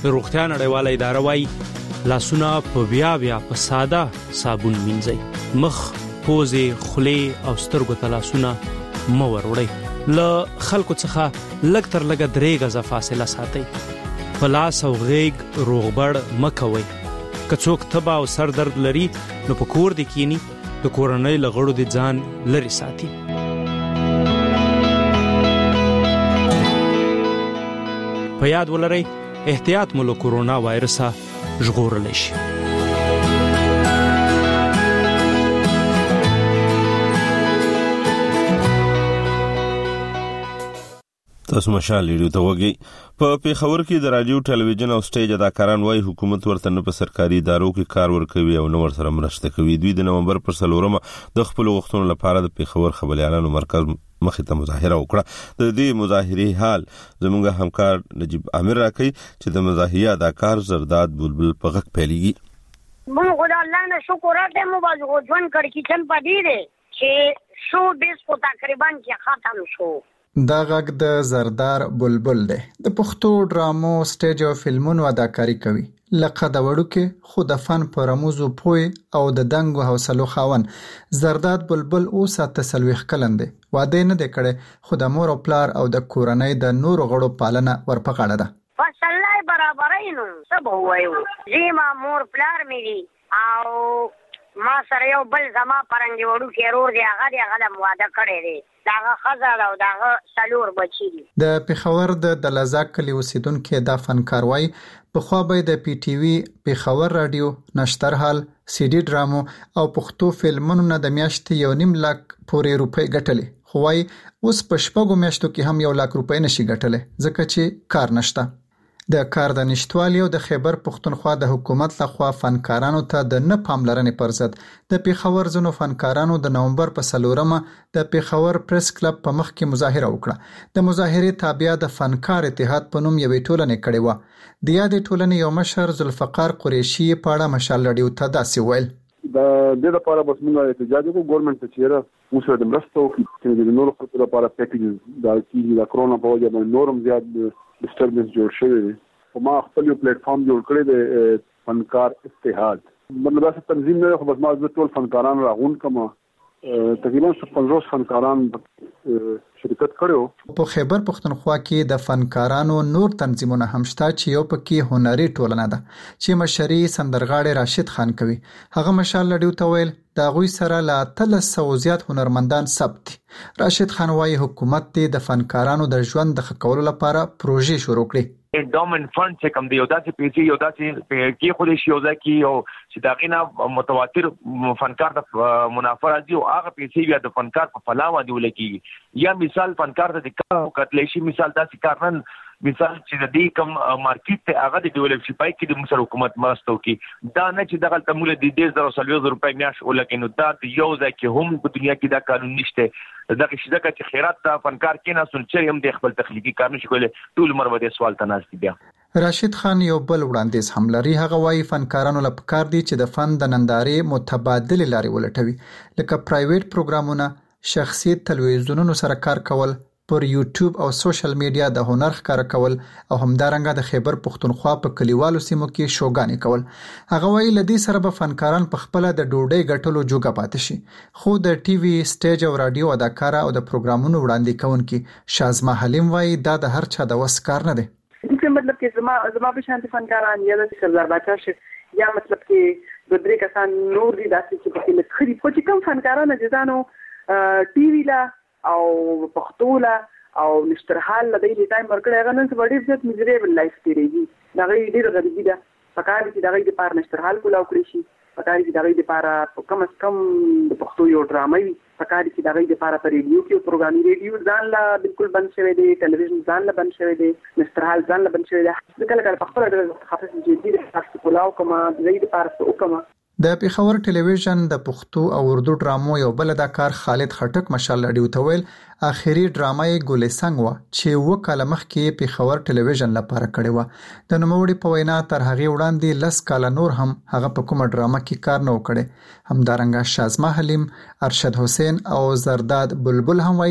روغتیا نړیواله اداره وايي لاسونه په بیا بیا په ساده صابون مینځئ. مخ، پوزې، خولې او سترګو ته لاسونه مه وروړئ. له خلکو څخه لږ تر لږه درې غزه فاصله ساتئ. په لاس او غېږ روغبړ مه کوئ. که څوک تبه او سر درد لري نو په کور دې کینی، د کورنۍ له غړو دې ځان لرې ساتي. په یاد ولرئ احتیاط مو له کورونا وایرسه ژغورلی شي. تاسو مشال ریډیو ته وګورئ. په پیښور کې د رادیو، ټلویزیون او سټیج اداکاران وايي حکومت ورته نه په سرکاري ادارو کې کار ورکوي او نه ورسره مرسته کوي. دوی د نومبر پر څلورمه د خپل غوښتنو لپاره د پیښور خبريالانو مرکز مخې ته مظاهره وکړه. د دې مظاهرې حال زموږ همکار نجیب عامر راکړي چې د مظاهرې اداکار زرداد بلبل په غږ پیلېږي. موږ خدای الله نه شکر اته مو باز ژوند کړی چې څنګه پدې ده چې شو بیس په تقریبا کې ختم شو. دا غږ د زردار بلبل دی. د پښتو ډرامو، سټیج او فلمونو اداکاری کوي. لقد وړوکې خو د فن په رموزو پوي او د دنګو حوصلو خاون زرداد بلبل اوس اته څلوېښت کلن دی. واده نه دی کړی خو د مور او پلار او د کورنۍ د نورو غړو پالنه ورپغړه ده. فصلای برابرای نو سب وایو زما مور پلار مې دي او ما سره یو بل زما پرنګي وړو کې رور دی هغه دی هغه واده کړی دی. داغه خزر او داغه سلور بچی دي. د پیښور د دلزاک کلی اوسیدونکو د فنکار وای په خو به د پی ټی وی، پیښور رادیو، نشتر حال، سی ډي ډرامو او پښتو فلمونو نه د میاشتې یو نیم لک پورې روپۍ ګټلې. خو وای اوس په شپږو میاشتو کې هم یو لک روپۍ نشي ګټلې ځکه چې کار نشته. د کار د نشټوالي او د خیبر پښتونخوا د حکومت لخوا فنکارانو ته د نه پاملرنې پر ضد د پیښور ځینو فنکارانو د نومبر په څلورمه د پیښور پریس کلب په مخ کې مظاهره وکړه. د مظاهرې تابع د فنکار اتحاد په نوم یوې ټولنې کړې وه. د یادې ټولنې یو مشر ذوالفقار قریشي په اړه مشال رادیو ته داسې ویل: د دې لپاره بس موږ احتجاج وکړو ګورنمنت ته چیرې موږ سره د مرستو چې د نورو خلکو لپاره پیکیج دا کیږي د کرونا په وجه باندې نورم زیات ډیسټربنس جوړ شوی دی. ما خپل یو پلیټ فارم جوړ کړی دی فنکار اتحاد. مطلب دا تنظیم نه خو بس ما د ټول فنکاران راغون کوم تقریبا پنځوس فنکاران شرکت کړو. په خیبر پښتونخوا کې د فنکارانو نور تنظیمونه هم شته چې یو پکې هنري ټولنه ده چې مشري سندرغاړي راشد خان کوي. هغه مشال لډیو ته ویل دا غوي سره لا تل سو زیات هنرمندان ثبت. راشد خان وايي حکومت د فنکارانو د ژوند د ښه کولو لپاره پروژې شروع کړې. انډومنت فند چې کوم دی یو داسې پیسې یو داسې کې خو دې شي یو ځکه یو چې دا غینه متواتر فنکار د منافع راځي او هغه پیسې بیا د فنکار په فلا باندې ولګي. یا مثال فنکار د کار کتلې شي مثال داسې کار نن مثال چې د دې کوم مارکیټ ته هغه د ډیولپ شي پای کې د مصر حکومت مرستو کې دا نه چې دغه تمول د دې زره سلوي روپۍ میاش ولکه نو دا یو ځکه هم په دنیا کې دا قانون نشته. دغه شي دغه چې خیرات ته فنکار کې نه سن چې هم د خپل تخلیقي کار نشي کولای ټول مر ودی سوال تناسب بیا. راشد خان یو بل وړاندیز هم لري. هغه وايي فنکارانو لپاره کار دي چې د فن د نندارې متبادل لارې ولټوي لکه پرایویټ پروګرامونه، شخصي تلویزیونونو سره کار کول، پر یوټیوب او سوشل میډیا د هنر ښکار کول او همدارنګه د خیبر پښتونخوا په کلیوالو سیمو کې شوګانې کول. هغه وايي لدی سره به فنکاران په خپل د ډوډۍ ګټلو جوګه پاتې شي. خو د ټي وي، سټیج او رادیو اداکاره او د پروګرامونو وړاندې کوونکي شازما حلیم وايي دا د هر چا د وس کار نه دی. چې مطلب کې زما زما په شانتي فنکاران یا د سردار باچا شي یا مطلب کې د درې کسان نور دي داسې چې په کې خري خو چې کوم فنکاران جزانو ټي وی لا او پښتو لا او نشتر حال لدی د ټایم ورکړی هغه نن څه ډېر زیات میزریبل لایف تیریږي. دا غي ډېر غریبي ده. پکار دي دا غي د پار نشتر حال کولاو کړی شي. پکار دي دا غي د پار کم از کم د پښتو یو ډرامې پکار دي دا غي د پار پر ریډیو کې پروګرامي ریډیو ځان لا بالکل بند شوی دی، ټلویزیون ځان لا بند شوی دی، نشتر حال ځان لا بند شوی دی. کله کله په خپل ډول خاصه جدي د تاسو کولاو کومه د غي د پار څه وکما. د پیښور ټلویزیون د پښتو او اردو ډرامو یو بل اداکار خالد خټک مشال لډیو ته ویل اخیری ډرامه ګولسنګ و چې وکاله مخکې پیښور ټلویزیون لپاره کړې و. د نوموړي په وینا تر هغه وړاندې لس کال نور هم هغه په کومه ډرامه کې کار نه وکړي. همدارنګه شازما حلیم، ارشد حسین او زرداد بلبل هم وایي چې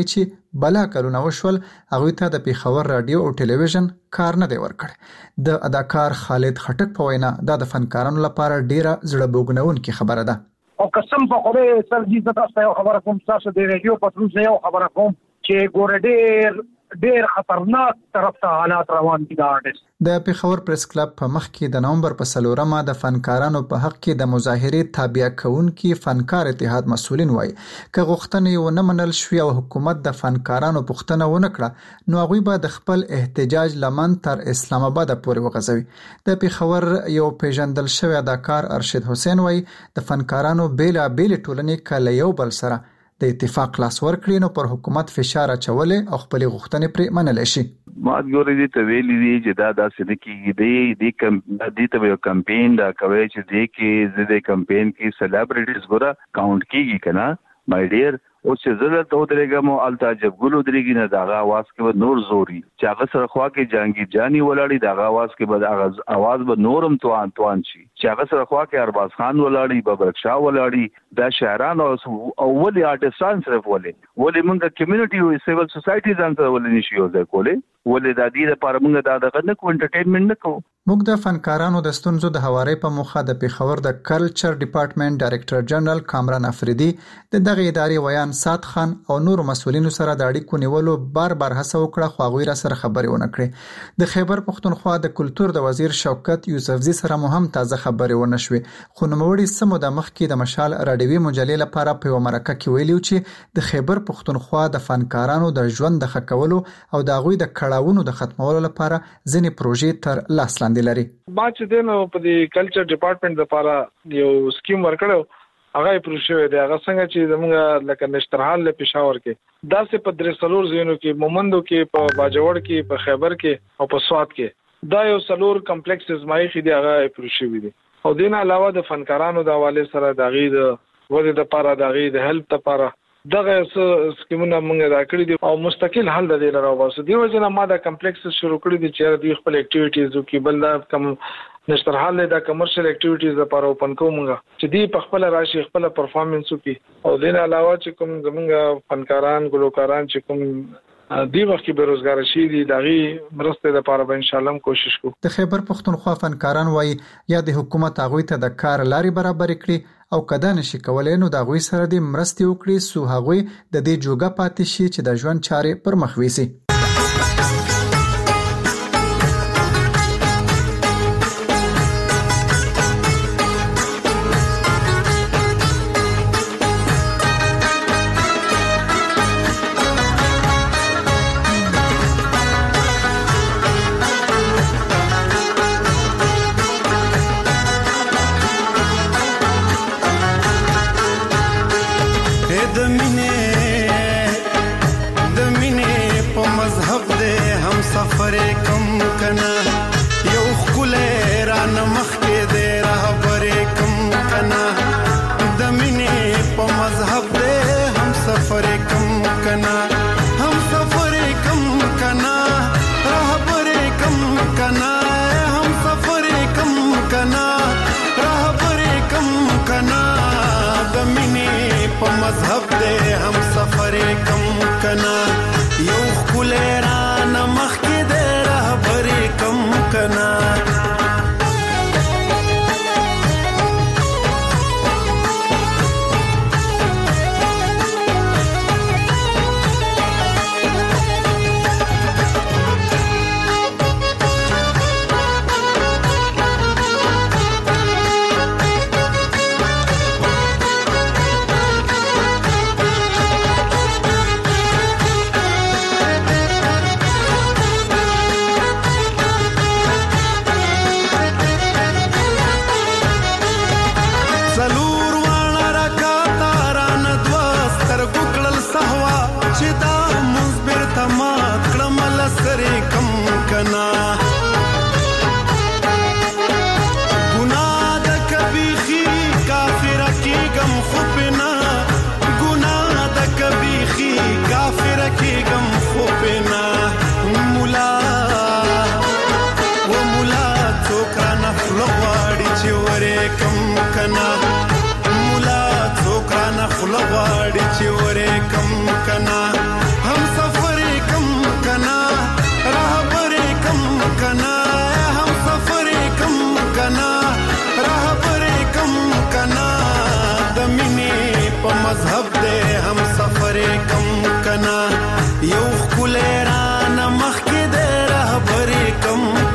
بلا کلونه وشول هغه ته د پیښور رادیو او ټلویزیون کار نه دی ورکړ د اداکار خالد خټک په وینا دا د فنکارانو لپاره ډیره زړه بوګنونکې خبره ده او قسم په خدای سر دې تاسو یو خبره کوم تاسو د ریډیو پټروز یو خبره کوم چې ګور ډیر ډیر خطرناک طرف ته حالات روان دي د آرټیست د پیښور پریس کلب په مخ کې د نومبر په سلورمه د فنکارانو په حق کې د مظاهرې تابع کونکي فنکار اتحاد مسؤلین وایي که غوښتنې ونه منل شوې او حکومت د فنکارانو پوښتنه ونه کړه نو هغوی به د خپل احتجاج لمن تر اسلام آباد پورې وغځوي د پیښور یو پیژندل شوی اداکار ارشد حسین وایي د فنکارانو بیلا بیل ټولنې کله یو بل سره د اتفاق لاس ورکړي نو پر حکومت فشار اچولې او خپل غوښتنې پرې منل شي ما ګورې دې ته ویلي دي چې دا داسې نه کېږي دی دې کم دې ته یو کمپین دا کوي چې دې کې د کمپین کې سلیبریټیز ګوره کاونټ کیږي کنه مای ډیر او چې زړه ته درېګم او التا جب ګلو درېږي نه داغه आवाज کې به نور زوري چې هغه سره خوا کې جانګي جانی ولاړی داغه आवाज کې به هغه आवाज به نورم توان توان شي چې هغه سره خوا کې ارباز خان ولاړی ببرکشا ولاړی دا شاعران او اولي آرټستان صرف ولې ولې موږ کمیونټي او سیول سوسایټي ځان ته ولې نشي یوځای کولای ولې د دې لپاره موږ دا دغه نه کو انټرټینمنت نه کوو موږ د فنکارانو د ستونزو د هواري په مخه د پیښور د کلچر ډپارټمنټ ډایریکټر جنرال کامران افریدي د دغه ادارې ویان سات خان او نور مسولینو سره د اړیکو نیولو بار بار هڅه وکړه خو هغوی را سره خبرې ونه کړې د خیبر پښتونخوا د کلچر د وزیر شوکت یوسفزي سره مهم تازه خبرې ونه شوې خو نوموړي سمو د مخکې د مشال راډیوي مجلې لپاره په یو مرکه کې ویلي چې د خیبر پښتونخوا د فنکارانو د ژوند د ښه کولو او د هغوی د کړاوونو د ختمولو لپاره ځینې پروژې تر لاس لاندې لري ما چې دنه په دې کلچر ډپارټمنټ لپاره یو سکیم ورکړو هغه پروژه شوی دی هغه څنګه چې زموږ لکه نشترحال له پېښور کې داسې په درې سلور زینو کې مومندو کې په باجوړ کې په خیبر کې او په سوات کې دا یو سلور کمپلیکس ازمایي خې دی هغه پروژه شوی دی او دین علاوه د فنکارانو د حواله سره د غي د ودې د لپاره د غي د هیلپ لپاره دغه سکیمونه موږ را کړی دي او مستقل حل د دې لپاره واسه دی وجه ما دا کمپلیکس شروع کړی دي چې د خپل اکټیویټیز او کې بل دا کم نشترحال د کمرشل اکټیویټیز لپاره اوپن کومګه چې دی په خپل راشي خپل پرفارمنس وکي او دین علاوه چې کوم زمونږ فنکاران ګلوکاران چې کوم دی وخت کې بیروزګار شي دي دغه مرسته لپاره به ان شاء الله کوشش کوو د خیبر پښتونخوا فنکاران وایي یا د حکومت هغه ته د کار لاري برابر کړي او کدا نشي کولای نو د غوي سره د مرستې وکړي سو هغه د دې جوګه پاتې شي چې د ژوند چارې پر مخ ويسي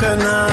کنا